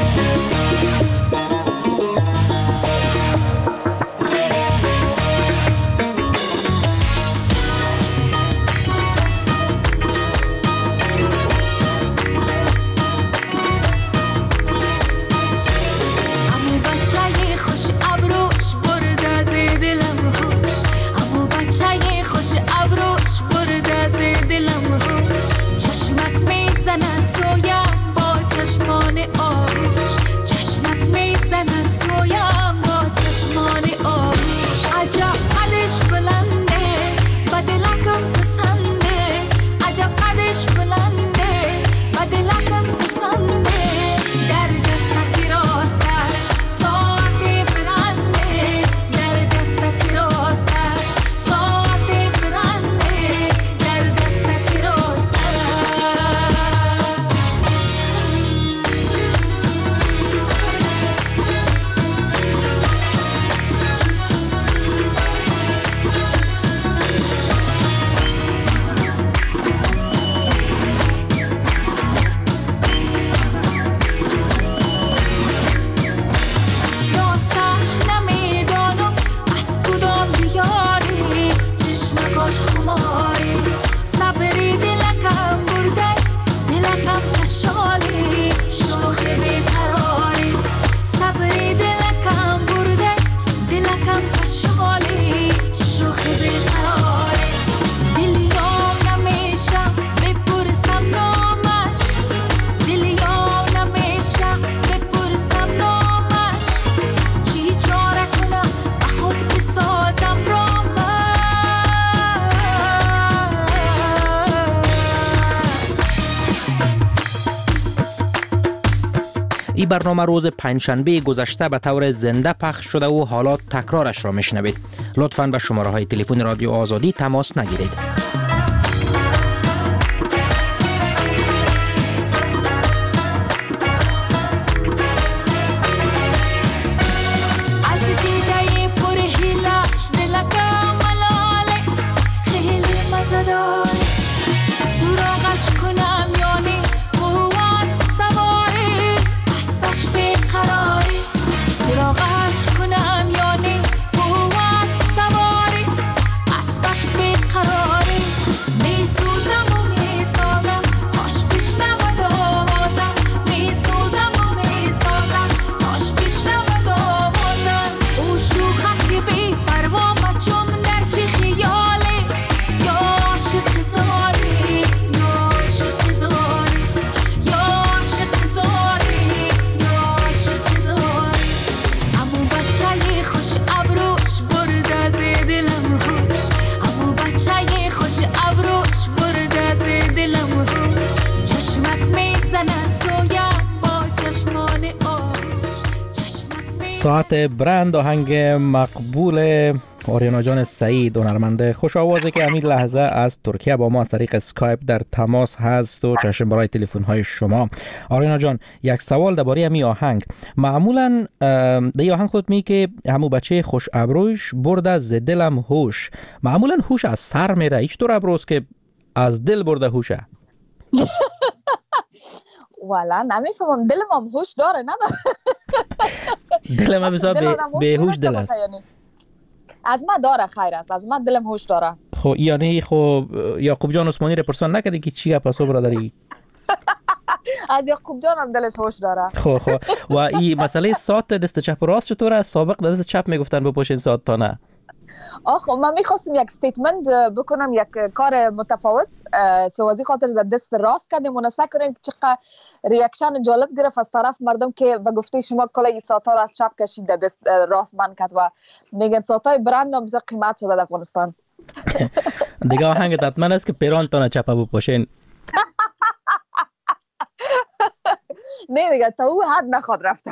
این برنامه روز پنجشنبه گذشته به طور زنده پخش شده و حالا تکرارش را میشنوید. لطفاً به شماره های تلفن رادیو آزادی تماس نگیرید. ساعت برند آهنگ مقبول آریانا جان سعید هنرمنده خوش آوازه که همین لحظه از ترکیه با ما از طریق اسکایپ در تماس هست و چشم برای تلفن های شما. آریانا جان یک سوال درباره همین آهنگ. معمولا در آهنگ خود می که همو بچه خوش ابروش برده ز دلم هوش. معمولا هوش از سر میره، هیچ طور ابروست که از دل برده هوشه؟ والا نمیفهمم. دلم هم هوش داره نداره؟ دلم هم بسیار بیهوش دل است. از من داره خیر است، از من دلم هوش داره. خب یعنی خب یعقوب جان عثمانی رپرسان نکردی که چی پاسو برادری؟ از یعقوب جان هم دلش هوش داره. خب و این مسئله ساعت دست چپ و راست چطوره؟ از سابق دست چپ میگفتن بپوشین ساعت تا نه. من میخواستم یک استیتمنت بکنم، یک کار متفاوت سوازی خاطر در دست راست کردیم و نسبت کنیم که چقدر ریاکشن جالب گرفت از طرف مردم که و گفته شما کلاه ساعت‌ها را از چپ کشید در دست راست بند کرد و میگن ساعت‌های برند هم بسیار قیمت شده در افغانستان. دیگه آهنگ حتما است که پیران تا چپ بپوشین. نه دیگه تا او حد نخواد رفتم.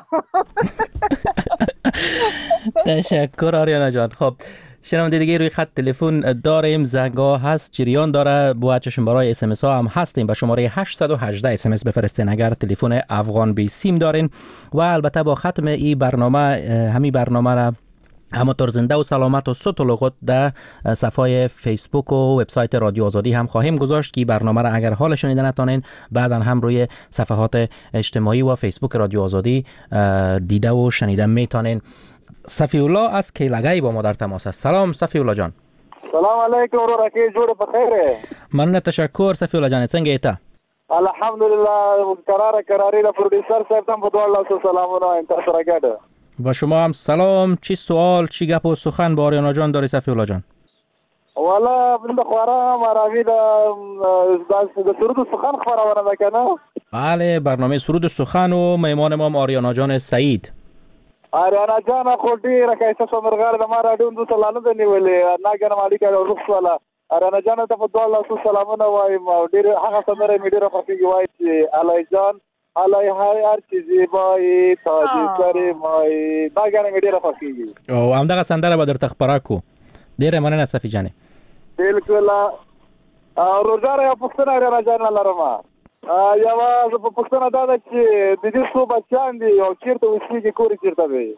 تشکر آریانا جان. خب شنونده دیگه روی خط تلفن داریم، زنگا هست، جریان داره. با برای اس ام اس ها هم هستیم. به شماره 818 اس ام اس بفرستین اگر تلفن افغان بی سیم دارین. و البته با ختم این برنامه همین برنامه را همانطور زنده و سلامت و صوت و لغت در صفحه فیسبوک و وبسایت رادیو آزادی هم خواهیم گذاشت که برنامه را اگر حال شنیدن نتونین بعدا هم روی صفحات اجتماعی و فیسبوک رادیو آزادی دیده و شنیدن میتونین. صفی الله از کیلگی با ما در تماس است. سلام صفی الله جان. سلام علیکم ورحمت الله بخیر. ممنون، تشکر صفی الله جان. څنګه ایته؟ الحمدلله. قراری د پروډوسر صاحب ته په دوه الله سلامونه تاسو راګړه. با شما هم سلام. چی سوال چی گپ و سخن با آریانا جان داری صفی الله جان؟ والا من بخوارم عربی د سرود و سخن خبرونه میکنه. بله، برنامه سرود و سخن و میمان ما آریانا جان سعید. آریانا جان خو ډیره کایسه سمرغار د ما راډیو د سلانه د نیولې ناګنه مالک او رخصاله آریانا جان ته په دوه الله سلامونه وایم. ډیره هغه سمره می ډیره خوښیږي وای چې علي جان علي هر چیزی بای تاجی کریمای ناګنه می ډیره خوښیږي. او همدغه سندره به در تخبره کو. ډیره مننه صفی جان. بالکل. روزاره یا پښتنه آریانا جان لرم. یو په پښتنه دا ده چې د دې څو بچیان دي او چیرته اوسېږي کور چیرته دی.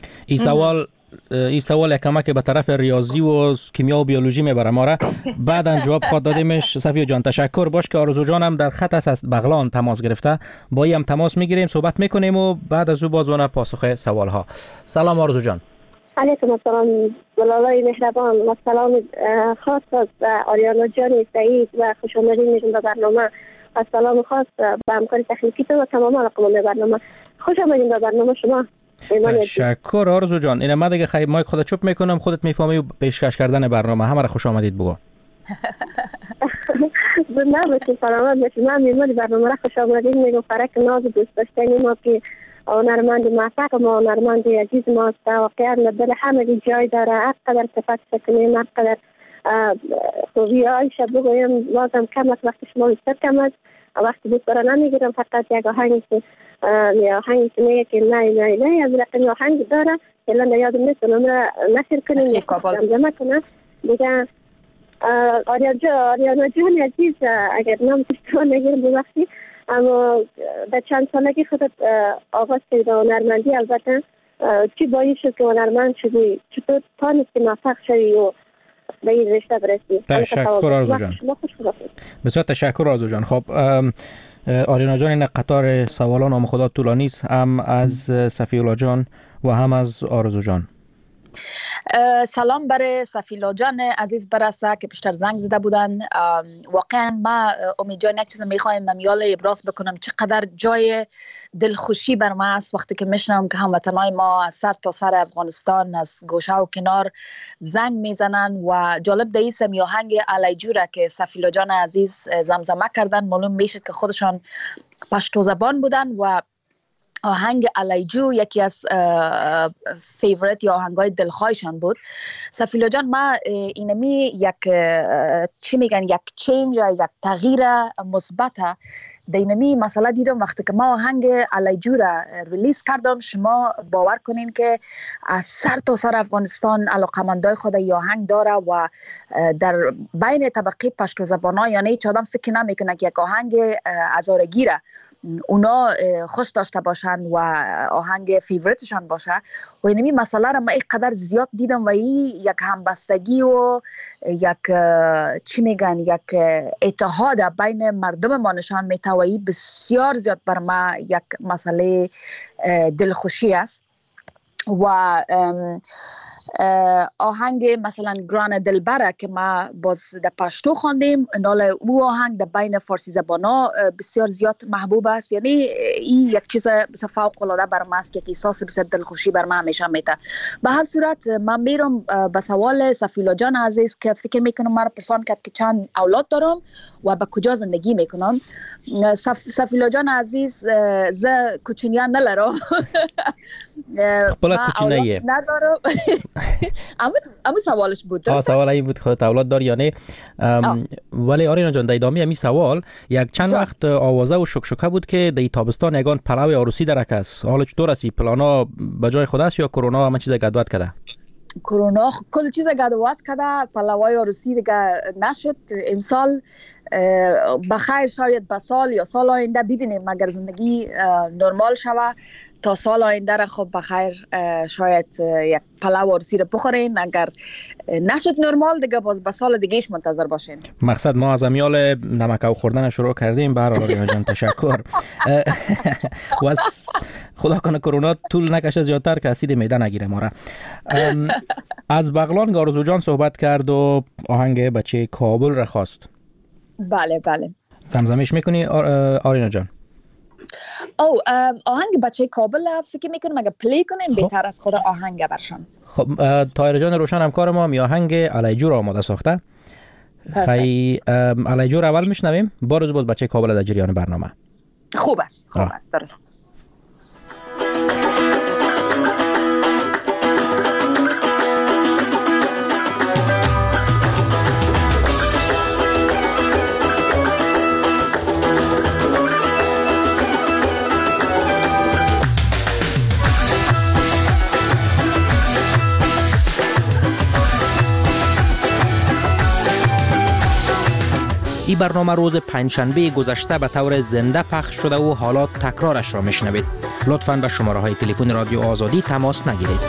این سوال کمک به طرف ریاضی و کیمیا و بیولوژی میبره ما را. بعدا جواب خواهد دادیمش. صفی جان تشکر. باش که آرزو جان هم در خط است از بغلان تماس گرفته. با این هم تماس میگیریم، صحبت میکنیم و بعد از او بازونه پاسخ سوال ها. سلام آرزو جان. علیکم السلام. ولالای مهربان و سلام خاص از آریانا جان سعید و خوش آمدید میگم به برنامه. و سلام خاص به همکار تکنیکی و تمام رقمان برنامه. خوش آمدید به برنامه شما. تشکر آرزو جان. این ما دیگه خیلی مایک خودت چوب میکنم، خودت میفهمی و پیشکش کردن برنامه. همه را خوش آمدید بگو. زنده باشید، سلامت باشید. من میمونی برنامه را خوش آمدید میگم. فرق ناز دوست داشتنی ما که هنرمند موفق ما، هنرمند عزیز ما است. واقعا دل همه جای داره. هر قدر صفت کنیم، هر قدر خوبی هایش بگویم بازم کم است. وقت شما بیشتر کم است. وقتی دوست داره نمیگیرم. فقط یک آهنگی که میگه که نه از رقم آهنگ داره الان یادم نیست اون را نشر کنیم جمع کنم دیگه. آریانا جان عزیز اگر نام اشتباه نگیرم ببخشید، اما در چند سالگی خودت آغاز کردی به هنرمندی. البته چی باعث شد که هنرمند شدی؟ چطور تانستی موفق شدی و به این رشته برسی؟ تشکر آرزو جان. بسیار تشکر آرزو جان. خب آریانا جان، این قطار سوالان هم خدا طولانی است، هم از صفی الله جان و هم از آرزو جان. سلام برای صفی الله جان عزیز برسه که پیشتر زنگ زده بودن. واقعا ما امید جان یک چیز میخوایم ممیال ابراز بکنم چقدر جای دلخوشی بر ما است وقتی که میشنم که هموطنای ما از سر تا سر افغانستان از گوشه و کنار زنگ میزنن و جالب دیست میاهنگ علی جوره که صفی الله جان عزیز زمزمه کردن. معلوم میشه که خودشان پشتو زبان بودن و آهنگ علیجو یکی از فیورت یا آهنگای دلخواهشان بود. صفی الله جان، ما اینمی یک چی میگن یک چینج یا یک تغییر مثبت دینمی مسئله دیدم وقتی که ما آهنگ علیجو را ریلیز کردم. شما باور کنین که از سر تا سر افغانستان علاقمندای خود ای آهنگ داره و در بین طبقه پشتو زبان‌ها یعنی هیچ آدم فکر نمیکنه که یک آهنگ هزارگیره اونا خوش داشته باشن و آهنگ فیورتشان باشه. و اینمی مسئله را من اینقدر زیاد دیدم و این یک همبستگی و یک چی میگن یک اتحاد بین مردم ما نشان میده و این بسیار زیاد بر ما یک مسئله دلخوشی است. و آهنگ مثلا گران دلبره که ما باز در پشتو خواندیم، نال او آهنگ در بین فارسی زبانا بسیار زیاد محبوب است. یعنی این یک چیز بسیار فوق العاده بر ما است که احساس بسیار دلخوشی بر ما همیشه میده. به هر صورت من میرم به سوال صفی الله جان عزیز که فکر میکنم مرا پرسان کرد که چند اولاد دارم و به کجا زندگی میکنم. صفی الله جان عزیز ز کوچنیان نلرم خپل کوچینیه ندارم. اما سوالش بود درست؟ سوال این بود خودت اولاد داری یا نه. ولی آریانا جان در ادامه امی سوال یک چند وقت آوازه و شکشکه بود که در تابستان یگان پلو عروسی درک است. حالا چطور است؟ پلانا به جای خود است یا کرونا همه چیز گدوت کرده؟ کرونا کل چیز گدوت کرده. پلوای عروسی دیگه نشد امسال. بخیر شاید به سال یا سال آینده ببینیم اگر زندگی نرمال شود تا سال آینده را خب بخیر شاید یک پلو عروسی را بخورین. اگر نشد نرمال دیگه باز به سال دیگهش منتظر باشین. مقصد ما از امیال نمکاو خوردن شروع کردیم. برای آریانا جان تشکر. و خدا کنه کرونا طول نکشه زیادتر که اسید معده نگیره ما را. از بغلان آرزو جان صحبت کرد و آهنگ بچه کابل را خواست. بله بله. زمزمش میکنی آریانا جان؟ آهنگ بچه کابل فکر میکنم اگه پلی کنیم بهتر از خود آهنگ برشان. خب طاهر جان روشن همکار ما می آهنگ علیجور آماده ساخته. خیلی علیجور اول میشنویم باز بچه کابل در جریان برنامه. خوب است درست است. این برنامه روز پنجشنبه گذشته به طور زنده پخش شده و حالا تکرارش را میشنوید. لطفاً به شماره های تلفن رادیو آزادی تماس نگیرید.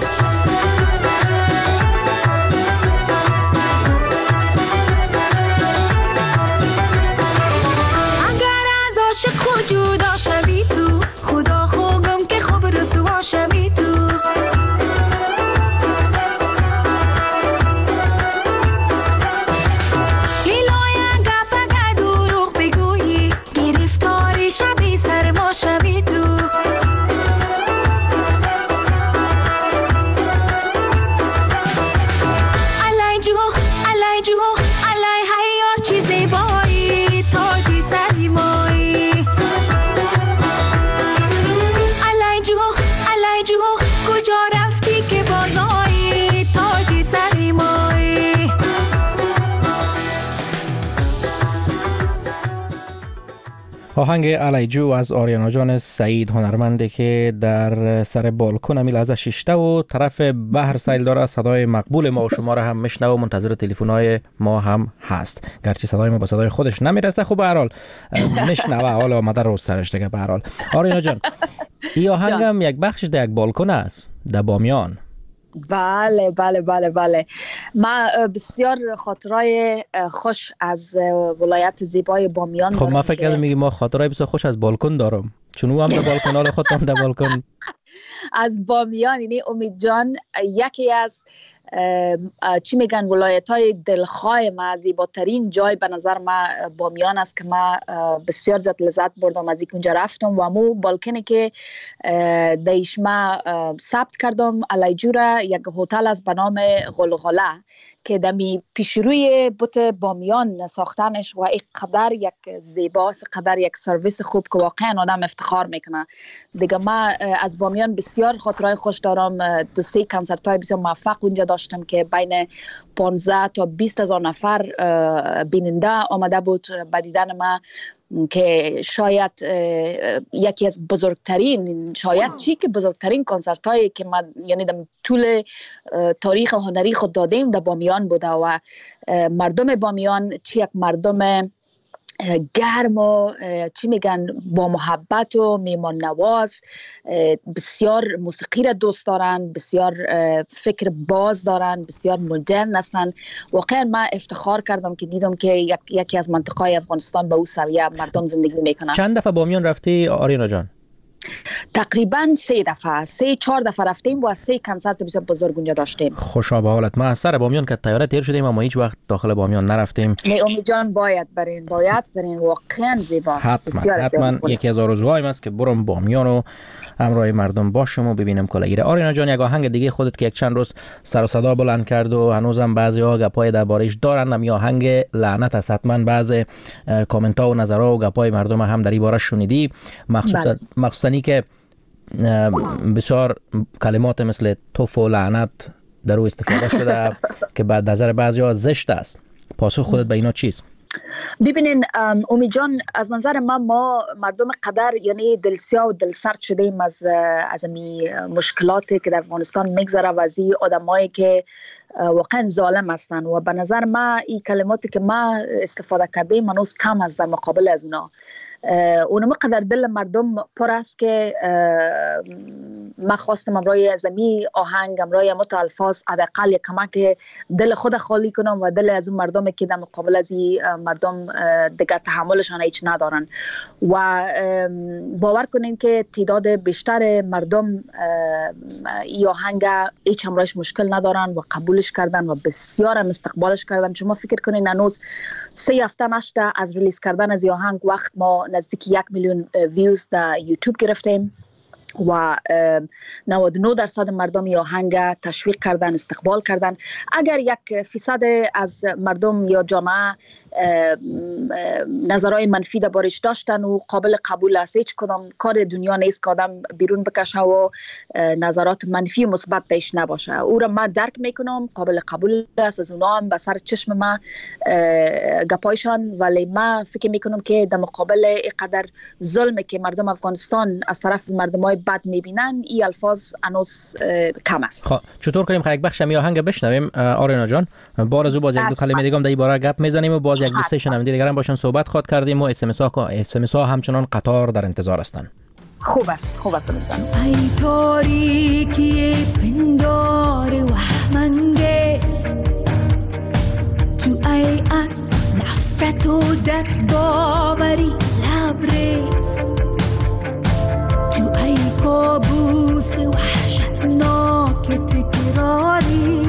اگر از عاشق جدا شوی تو خدا خوگم که خوب رسوا شوی تو. آهنگ علیجو از آریانا جان سعید هنرمنده که در سر بالکن امیل از شیشته و طرف بحر سیل داره. صدای مقبول ما و شما را هم میشنوه و منتظر تلفن‌های ما هم هست، گرچه صدای ما به صدای خودش نمیرسه. خب به هر حال میشنوه، حالا آمده رو سرش دیگه. به هر حال آریانا جان این آهنگ هم یک بخش در یک بالکن است در بامیان. بله بله بله بله. من بسیار خاطرای خوش از ولایت زیبای بامیان دارم. خب من فکر کردم میگی ما خاطرای بسیار خوش از بالکن دارم، چون او هم در بالکن حال خودم در بالکن از بامیان. یعنی امید جان یکی از چی میگن ولایت‌های دلخواه ما، زیباترین جای به نظر ما بامیان است که ما بسیار زیاد لذت بردم از اینجا رفتم. و امو بالکنی که دیش ما ثبت کردم علیجوره یک هتل از به نام غلغله که دمی پیشروی بوت بامیان ساختنش و اینقدر یک زیباست، قدر یک سرویس خوب که واقعا آدم افتخار میکنه دیگه. ما از بامیان بسیار خاطرهای خوش دارم. 2-3 کنسرت های بسیار موفق اونجا داشتم که بین 15 تا 20 هزار نفر بیننده آمده بود به دیدن ما، که شاید یکی از بزرگترین، شاید چی که بزرگترین کنسرت هایی که من یعنی در طول تاریخ هنری خود دادیم در بامیان بوده. و مردم بامیان چی یک مردم گرم و چی میگن با محبت و میمان نواز، بسیار موسیقی را دوست دارن، بسیار فکر باز دارن، بسیار مدرن هستن. واقعا من افتخار کردم که دیدم که یکی از منطقه‌های افغانستان به او سویه مردم زندگی میکنن. چند دفعه بامیان رفتی آریانا جان؟ تقریبا 3 دفعه 3-4 دفعه رفتیم و 3 کنسرت بسیار بزرگ اونجا داشتیم. خوشا به حالت. ما از سر بامیان که طیاره تیر شدیم اما هیچ وقت داخل بامیان نرفتیم. امید جان باید برین واقعا زیباست. حتما یکی از آرزوهایم است که برم بامیان و همراه مردم باشم و ببینم کلاگیره. آریانا جان یک آهنگ دیگه خودت که یک چند روز سر و صدا بلند کرد و هنوزم بعضی‌ها گپای دربارش دارن، هم آهنگ لعنت است. حتما بعضی کامنت‌ها و نظرها و گپای مردم هم در این باره شنیدی، مخصوصا که بسیار کلمات مثل توف و لعنت در او استفاده شده که بعد نظر بعضی‌ها زشت است. پاسخ خودت به اینا چیست؟ ببینین امید جان، از نظر ما مردم قدر یعنی دلسیا و دلسرد شدیم از می مشکلاتی که در افغانستان میگذره و از این آدمایی که واقعا ظالم هستن و به نظر ما این کلماتی که ما استفاده کردیم هنوز کم است در مقابل از اونا. اونم قدر دل مردم پر است که ما خواستم امروی از می آهنگ امروی مت الفاظ حداقل یک کمک دل خود خالی کنم و دل از اون مردم که در مقابل از این مردم دیگه تحملشان هیچ ندارن و باور کنین که تعداد بیشتر مردم این آهنگ هیچ امرویش مشکل ندارن و قبولش کردن و بسیار هم استقبالش کردن. شما فکر کنین هنوز 3 هفته نشده از ریلیز کردن از این آهنگ وقت ما نزدیک 1 میلیون ویوز در یوتیوب گرفتیم و 99% مردم این آهنگ تشویق کردن، استقبال کردن. اگر 1% از مردم یا جامعه نظرهای منفی دربارش داشتن و قابل قبول است، هیچ کدام کار دنیا نیست که آدم بیرون بکشه و نظرات منفی و مثبت بهش نباشه. او را ما درک میکنم، قابل قبول است، از اونا هم به سر چشم ما گپایشان، ولی ما فکر میکنم که در مقابل اینقدر ظلمی که مردم افغانستان از طرف مردمای بد میبینن این الفاظ هنوز کم است. خب چطور کنیم یک بخش می آهنگ بشنویم آریانا جان؟ بار از او باز یک دو کلمه دیگه هم در این باره گپ میزنیم و باز یک دو سه شنونده دیگه هم باشن صحبت خواد کردیم و اس ها همچنان قطار در انتظار هستن. خوب است ای تاریکی پندار وهم‌انگیز، تو ای از نفرت و دد باوری لبریز، تو ای کابوس وحشتناک تکراری،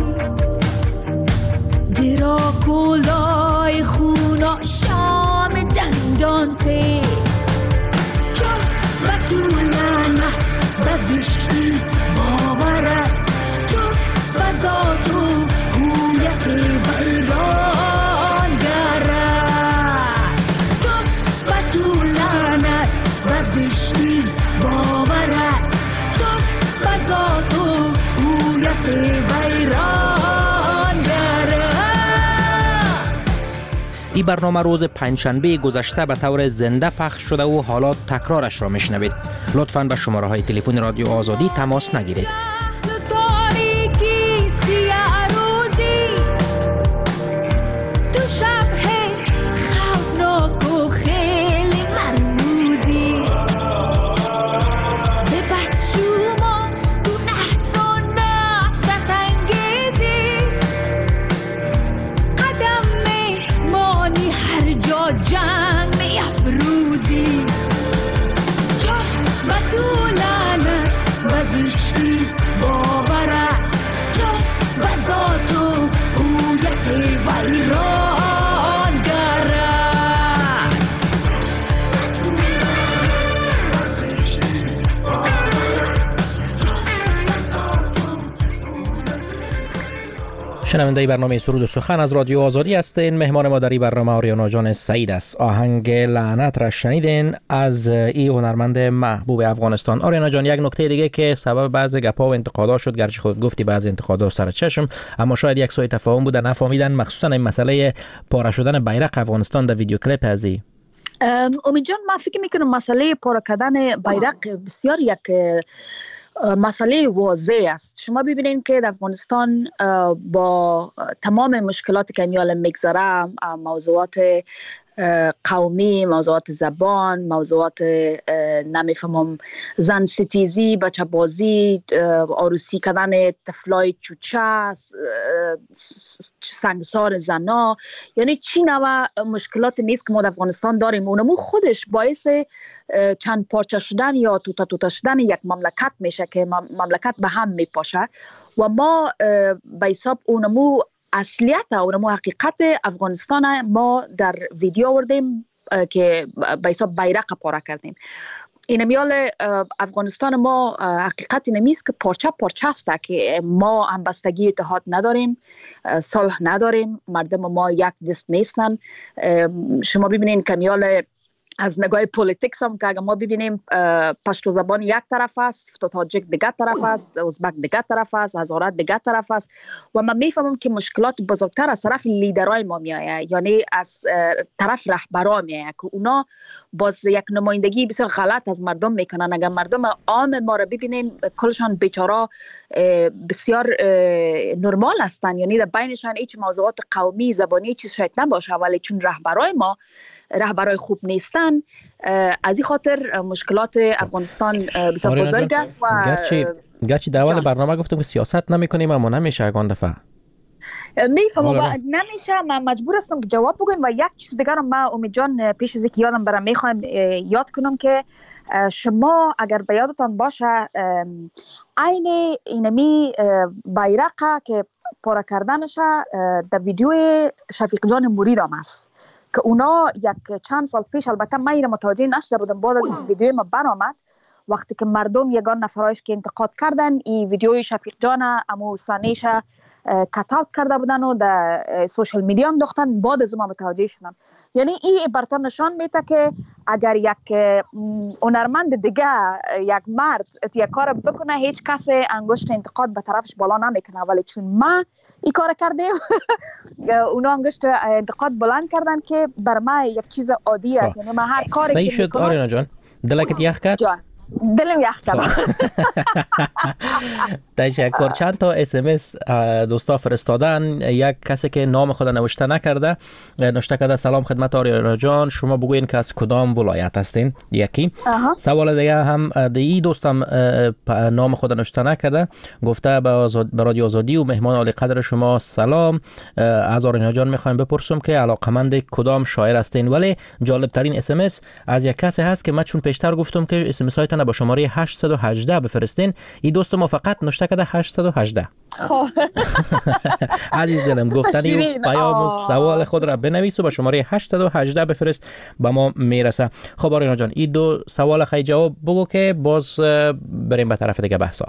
دراکولای خونا شام دندان تیز، جز و تو لعنت و زشتی باورت، جز و ذات و هویت ویران گرد، جز و تو لعنت و زشتی باورت، جز و ذات و هویت ویران گرد. این برنامه روز پنجشنبه گذشته به طور زنده پخش شده و حالا تکرارش را میشنوید. لطفاً به شماره های تلفن رادیو آزادی تماس نگیرید. شنونده برنامه سرود و سخن از رادیو آزادی هستین. مهمان ما در این برنامه آریانا جان سعید است. آهنگ لعنت را شنیدین از این هنرمند محبوب افغانستان. آریانا جان، یک نکته دیگه که سبب بعض گپا و انتقادات شد، گرچه خود گفتی بعض انتقادات سر چشم، اما شاید یک سوء تفاهم بود، نفهمیدن، مخصوصا این مسئله پاره شدن بیرق افغانستان در ویدیو کلیپ ازی. امید جان، من فکر میکنم مسئله پاره کردن بیرق بسیار یک مسئله واضح است. شما ببینید که در افغانستان با تمام مشکلاتی که میال میگذره، موضوعات قومی، موضوعات زبان، موضوعات نمیفهمم زن ستیزی، بچه بازی، عروسی کردن طفلای چوچه، سنگسار زنا، یعنی چی نوع مشکلات نیست که ما در افغانستان داریم. اونمو خودش باعث چند پارچه شدن یا توتا شدن یک مملکت میشه که مملکت به هم میپاشه و ما به حساب اونمو اصلیت اونمو حقیقت افغانستان ما در ویدیو آوردیم که به حساب بیرق پاره کردیم. این میال افغانستان ما حقیقت نمیست که پارچه است که ما همبستگی اتحاد نداریم، صلح نداریم، مردم ما یک دست نیستن. شما ببینین که میال از نگاه پولیتیکس هم که اگر ما ببینیم پشتو زبان یک طرف است، تاجیک دیگر طرف است، ازبک دیگر طرف است، هزارت دیگر طرف است و من میفهمم که مشکلات بزرگتر از طرف لیدرای ما میآید، یعنی از طرف رهبران میآید که اونا باز یک نمایندگی بسیار غلط از مردم میکنن. اگر مردم عام ما را ببینین کلشان بیچاره بسیار نرمال هستن، یعنی در بینشان هیچ موضوعات قومی زبانی چیز شاید نباشه، ولی چون رهبرای ما رهبرای خوب نیستن از این خاطر مشکلات افغانستان بسیار بزرگ است. و گرچه در اول برنامه گفتم که سیاست نمی‌کنیم اما نمیشه اگان دفعه میفهمم نمیشه، من مجبور هستم که جواب بگویم. و یک چیز دیگر هم من امید جان پیش از اینکه یادم برم میخوایم یاد کنم که شما اگر به یادتان باشه عین اینمی بیرقه که پاره کردنش در ویدیو شفیق جان مرید هم است که اونا یک چند سال پیش، البته من این متوجه نشده بودم، بعد از این ویدیو ما برآمد وقتی که مردم یگان نفرایش که انتقاد کردن این ویدیوی شفیق جان امو سانیش کتاب کرده بودن و در سوشل میدیا هم داختن، بعد از ما متوجه شدم. یعنی این برتون نشان میده که اگر یک هنرمند دیگه یک مرد یک کار بکنه هیچ کس انگشت انتقاد به طرفش بالا نمیکنه، ولی چون ما این کار کردیم اونا انگشت انتقاد بلند کردن که بر ما یک چیز عادی است. یعنی من هر کاری که میکنم آریانا جان دلکت یخ کرد؟ دلم یخ کرد. تشکر. چند تا SMS دوستا فرستادن. یک کسی که نام خود نوشته نکرده نوشته کرده سلام خدمت آریانا جان، شما بگوین که از کدام ولایت هستین. یکی سوال دیگه هم دی دوستم نام خود نوشته نکرده گفته به رادیو آزادی و مهمان عالی قدر شما سلام، از آریانا جان میخوایم بپرسم که علاقمند کدام شاعر هستین. ولی جالب ترین SMS از یک کسی هست که من چون پیشتر گفتم که SMS هایتون با شماره 818 بفرستین، این دوست ما فقط نوشته کرده 818. خب عزیز دلم گفتنی پیام و سوال خود را بنویس و با شماره 818 بفرست به ما میرسه. خب آریانا جان این دو سوال خیلی جواب بگو که باز بریم به طرف دیگه بحثا.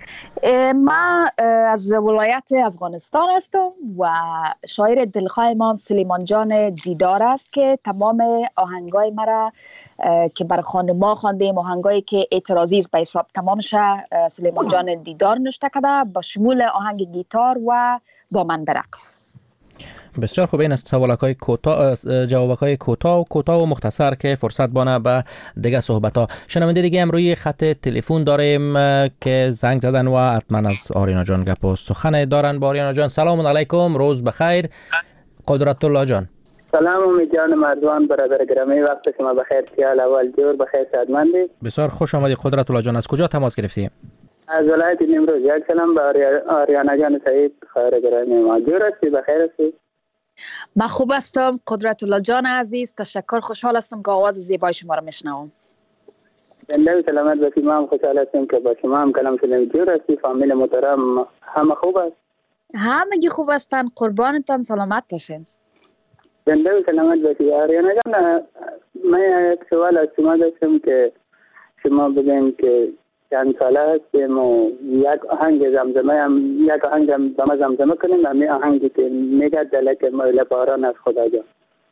من از ولایت افغانستان هستم و شاعر دلخواه ما سلیمان جان دیدار است که تمام آهنگای مرا که بر خانما خواندیم، آهنگایی که اعتراضی است به حساب تمامش سلیمان جان دیدار نوشته کرده با شمول آهنگ گیتار و با من برقص. بسیار خوب. این است سوالک‌های کوتاه، جوابک‌های کوتاه و مختصر که فرصت بانه به دیگه صحبت‌ها. شنونده دیگه هم روی خط تلفن داریم که زنگ زدن و حتما از آریانا جان گپ و سخن دارن. با آریانا جان سلام علیکم، روز بخیر. قدرت الله جان سلام امید جان مردوان برادر گرامی، وقت شما بخیر، خیال اول جور بخیر، سعادتمندی. بسیار خوش آمدید قدرت الله جان. از کجا تماس گرفتید؟ از ولایت نیمروز. یک سلام به آریانا جان سعید، خیر گرامی ما جور هستی، بخیر هستی؟ من خوب هستم قدرت الله جان عزیز، تشکر. خوشحال هستم که آواز زیبای شما را میشنوم. زنده سلامت باشی. ما هم خوشحال هستیم که با شما هم کلام شدیم. جور هستی؟ فامیل محترم همه خوب است؟ همگی خوب هستن، قربانتان، سلامت باشین. زنده سلامت باشی. آریانا جان من یک سوال از شما داشتم که شما بگین که چند ساله هستیم و یک آهنگ زمزمه به ما زمزمه کنیم، همین آهنگی که میگه دلک مولا باران از خدا جان.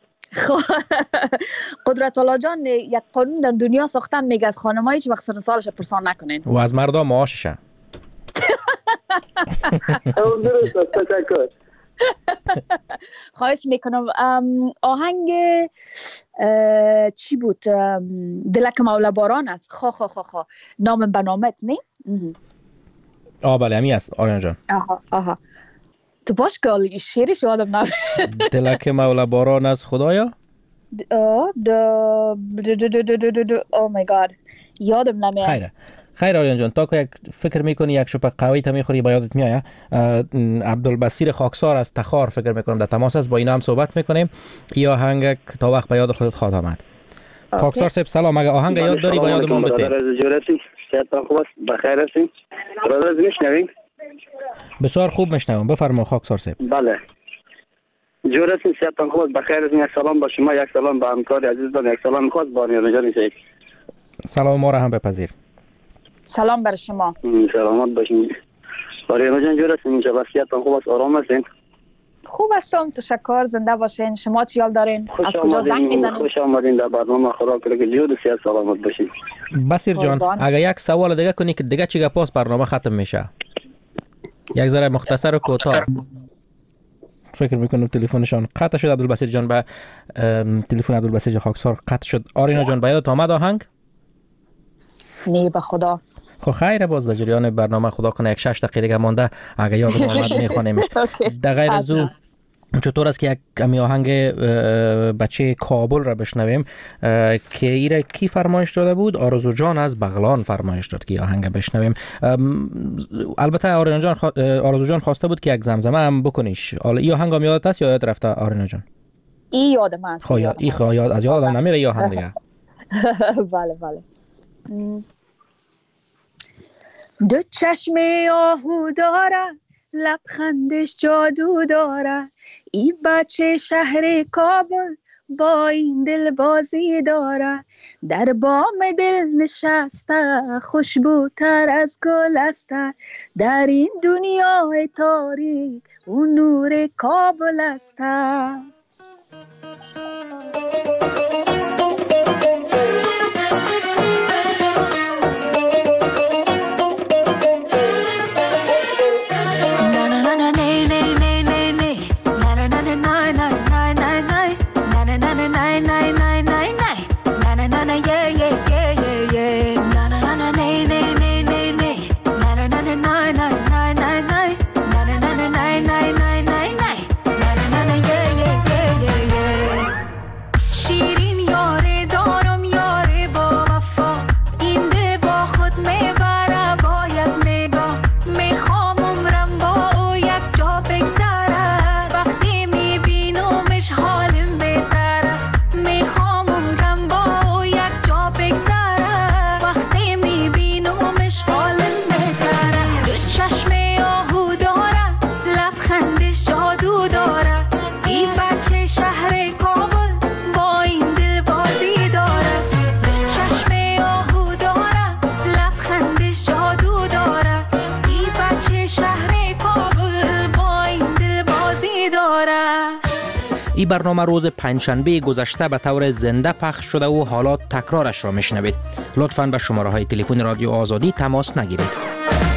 قدرت الله جان یک قانون در دنیا ساختن میگه از خانم‌ها هیچ وقت سن سالش پرسان نکنین و از مردم معاششه. درست است، تشکر. خواهش میکنم. آهنگ چی بود؟ دلک مولا باران است. خو نام به نامت نه؟ بله همی است آریانا جان. آها تو باش که شیرش یادم نمیاد. دلک مولا باران از خدایا؟ او مای گاد یادم نمیاد. خیر آریانا جان، تا که یک فکر میکنی یک شوپ قهوه تا میخوری با یادت میآید. عبدالبصیر خاکسار از تخار فکر میکنم در تماس است، با اینا هم صحبت میکنیم. یا آهنگ تا وقت به یاد خودت خواهد آمد. خاکسار صاحب سلام، اگه آهنگ یاد داری با یاد ما بده. خوب است، بخیر هستین؟ برادر میشنوین؟ بسیار خوب میشنوم، بفرما خاکسار صاحب. بله جور هستین، صحتتان خوب است، بخیر هستین؟ یک سلام با شما، یک سلام به همکار عزیزتان، یک سلام خاص با آریانا جان سعید. سلام ما را هم بپذیر. سلام بر شما. سلامت باشین. آریانا جان جور هستین؟ انشاءالله صحتتان خوب است، آرام هستین؟ خوب هستم، تشکر. زنده باشین. شما چی حال دارین؟ از کجا زنگ میزنین؟ خوش آمدین در برنامه خدا کنه که جود سیاست سلامت باشین. بصیر جان اگه یک سوال دیگه کنی که دیگه چی گپاس برنامه ختم میشه. یک ذره مختصر و کوتاه. فکر میکنم تلفنشان قطع شد. عبدالبصیر جان به تلفن عبدالبصیر جان خاکسار قطع شد. آرینا جان باید آمد آهنگ؟ نه به خدا. خب خیره، باز در جریان برنامه خدا کنه یک 6 دقیقه دیگه مونده اگه یادم آمد میخوانیمش. در غیر از او چطور است که یک کمی آهنگ بچه کابل را بشنویم که ایره کی فرمایش داده بود؟ آرزو جان از بغلان فرمایش داد که آهنگ بشنویم. البته آرزو جان خواسته بود که یک زمزمه هم بکنیش. حالا این آهنگ هم یادت است یا یاد رفته آرینا جان؟ این یادم است. خب این از یادم نمیره یا آهنگ دیگه؟ بله بله. دو چشم آهو داره، لبخندش جادو داره، این بچه شهر کابل با این دل بازی داره، در بام دل نشسته خوشبوتر از گل است، در این دنیای تاریک اون نور کابل است. این برنامه روز پنجشنبه گذشته به طور زنده پخش شده و حالا تکرارش را میشنوید. لطفاً به شماره های تلفن رادیو آزادی تماس نگیرید.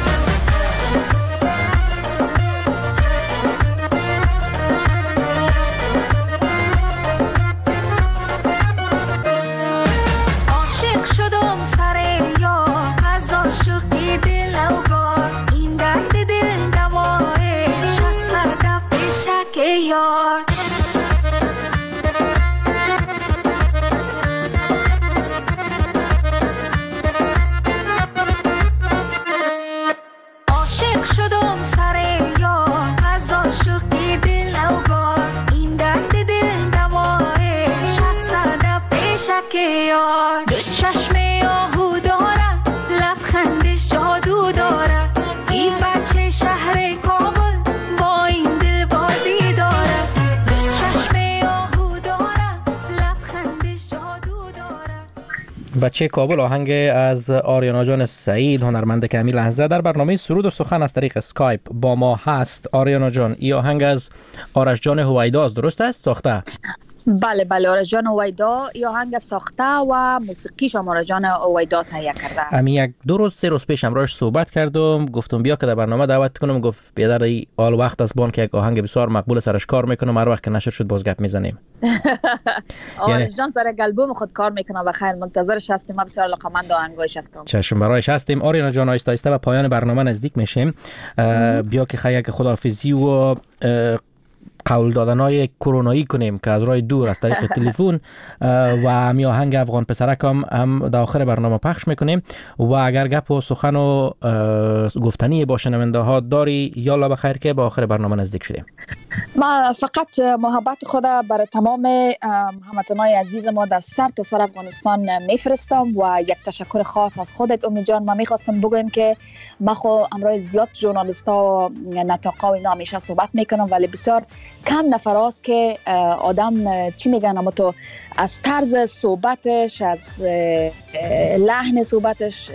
بچه کابل آهنگ از آریانا جان سعید، هنرمند که همین لحظه در برنامه سرود و سخن از طریق اسکایپ با ما هست. آریانا جان، این آهنگ از آرش جان هویدا درست است ساخته؟ بله بله، آرش جان هویدا این آهنگ ساخته و موسیقیش هم آرش جان هویدا تهیه کرده. همین یک 2 روز پیش امروز صحبت کردم، گفتم بیا که در برنامه دعوت کنم، گفت بیادر ای آل وقت از بان که یک آهنگ بسیار مقبول سرش کار میکنم، هر وقت که نشر شد باز گپ میزنیم. آرش جان سر قلبم خود کار میکنه و خیر منتظرش هستیم. ما بسیار علاقه‌مند آهنگایش هستم. چشم برایش هستیم. آریانا جان آیسته آیسته به پایان برنامه نزدیک میشیم. بیا که خیلی خداحافظی و قول دادنای کرونایی کنیم که از راه دور از طریق تلفن و همی آهنگ افغان پسرک هم در آخر برنامه پخش میکنیم و اگر گپ و سخن و گفتنی با شنونده ها داری یالا بخیر که با آخر برنامه نزدیک شدیم. ما فقط محبت خود برای تمام هموطنان عزیز ما در سر تا سر افغانستان میفرستم و یک تشکر خاص از خودت امید جان. ما میخواستم بگویم که ما خو امروز زیاد ژورنالیستا و نطقا و اینا همیشه صحبت میکنم ولی بسیار کم نفر است که آدم چی میگن اما تو از طرز صحبتش از لحن صحبتش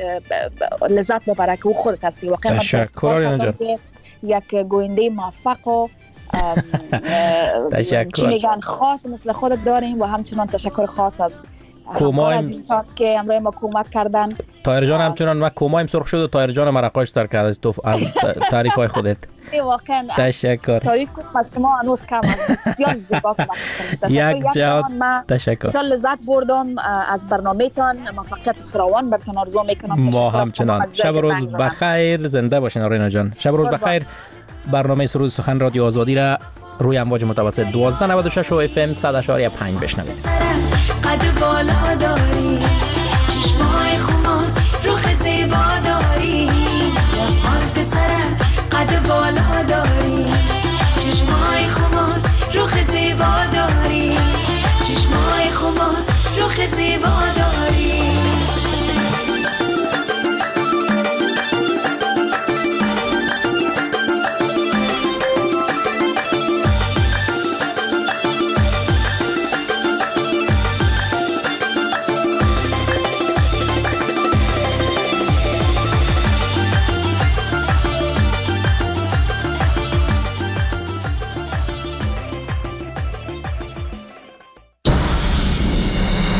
لذت ببره که او خودت هست. واقعا تشکر آریانا جان. یک گوینده موفق و تشکر. چی میگن خاص مثل خودت داریم و همچنان تشکر خاص از همکار عزیزان که امروز ما کمک کردن. طاهر جان همچنان ما کمایم سرخ شد و طاهر جان مرقاش سر کرد از تعریف های خودت. واقعا تشکر. تعریف کنم از شما هنوز کم است. بسیار زیبا کمک یک جهات تشکر. بسیار لذت بردم از برنامه‌تان. موفقیت فراوان براتون آرزو میکنم. ما همچنان. شب و روز بخیر. زنده باشین آریانا جان. شب و روز بخیر. برنامه سرود سخن رادیو آزادی را روی امواج متوسط 1296 و FM 100.5 بشنوید. قد بالا داری، چشمای خمار، رخ زیبا داری، جوان پسرم قد بالا داری، چشمای خمار، رخ زیبا داری، چشمای خمار، رخ زیبا داری.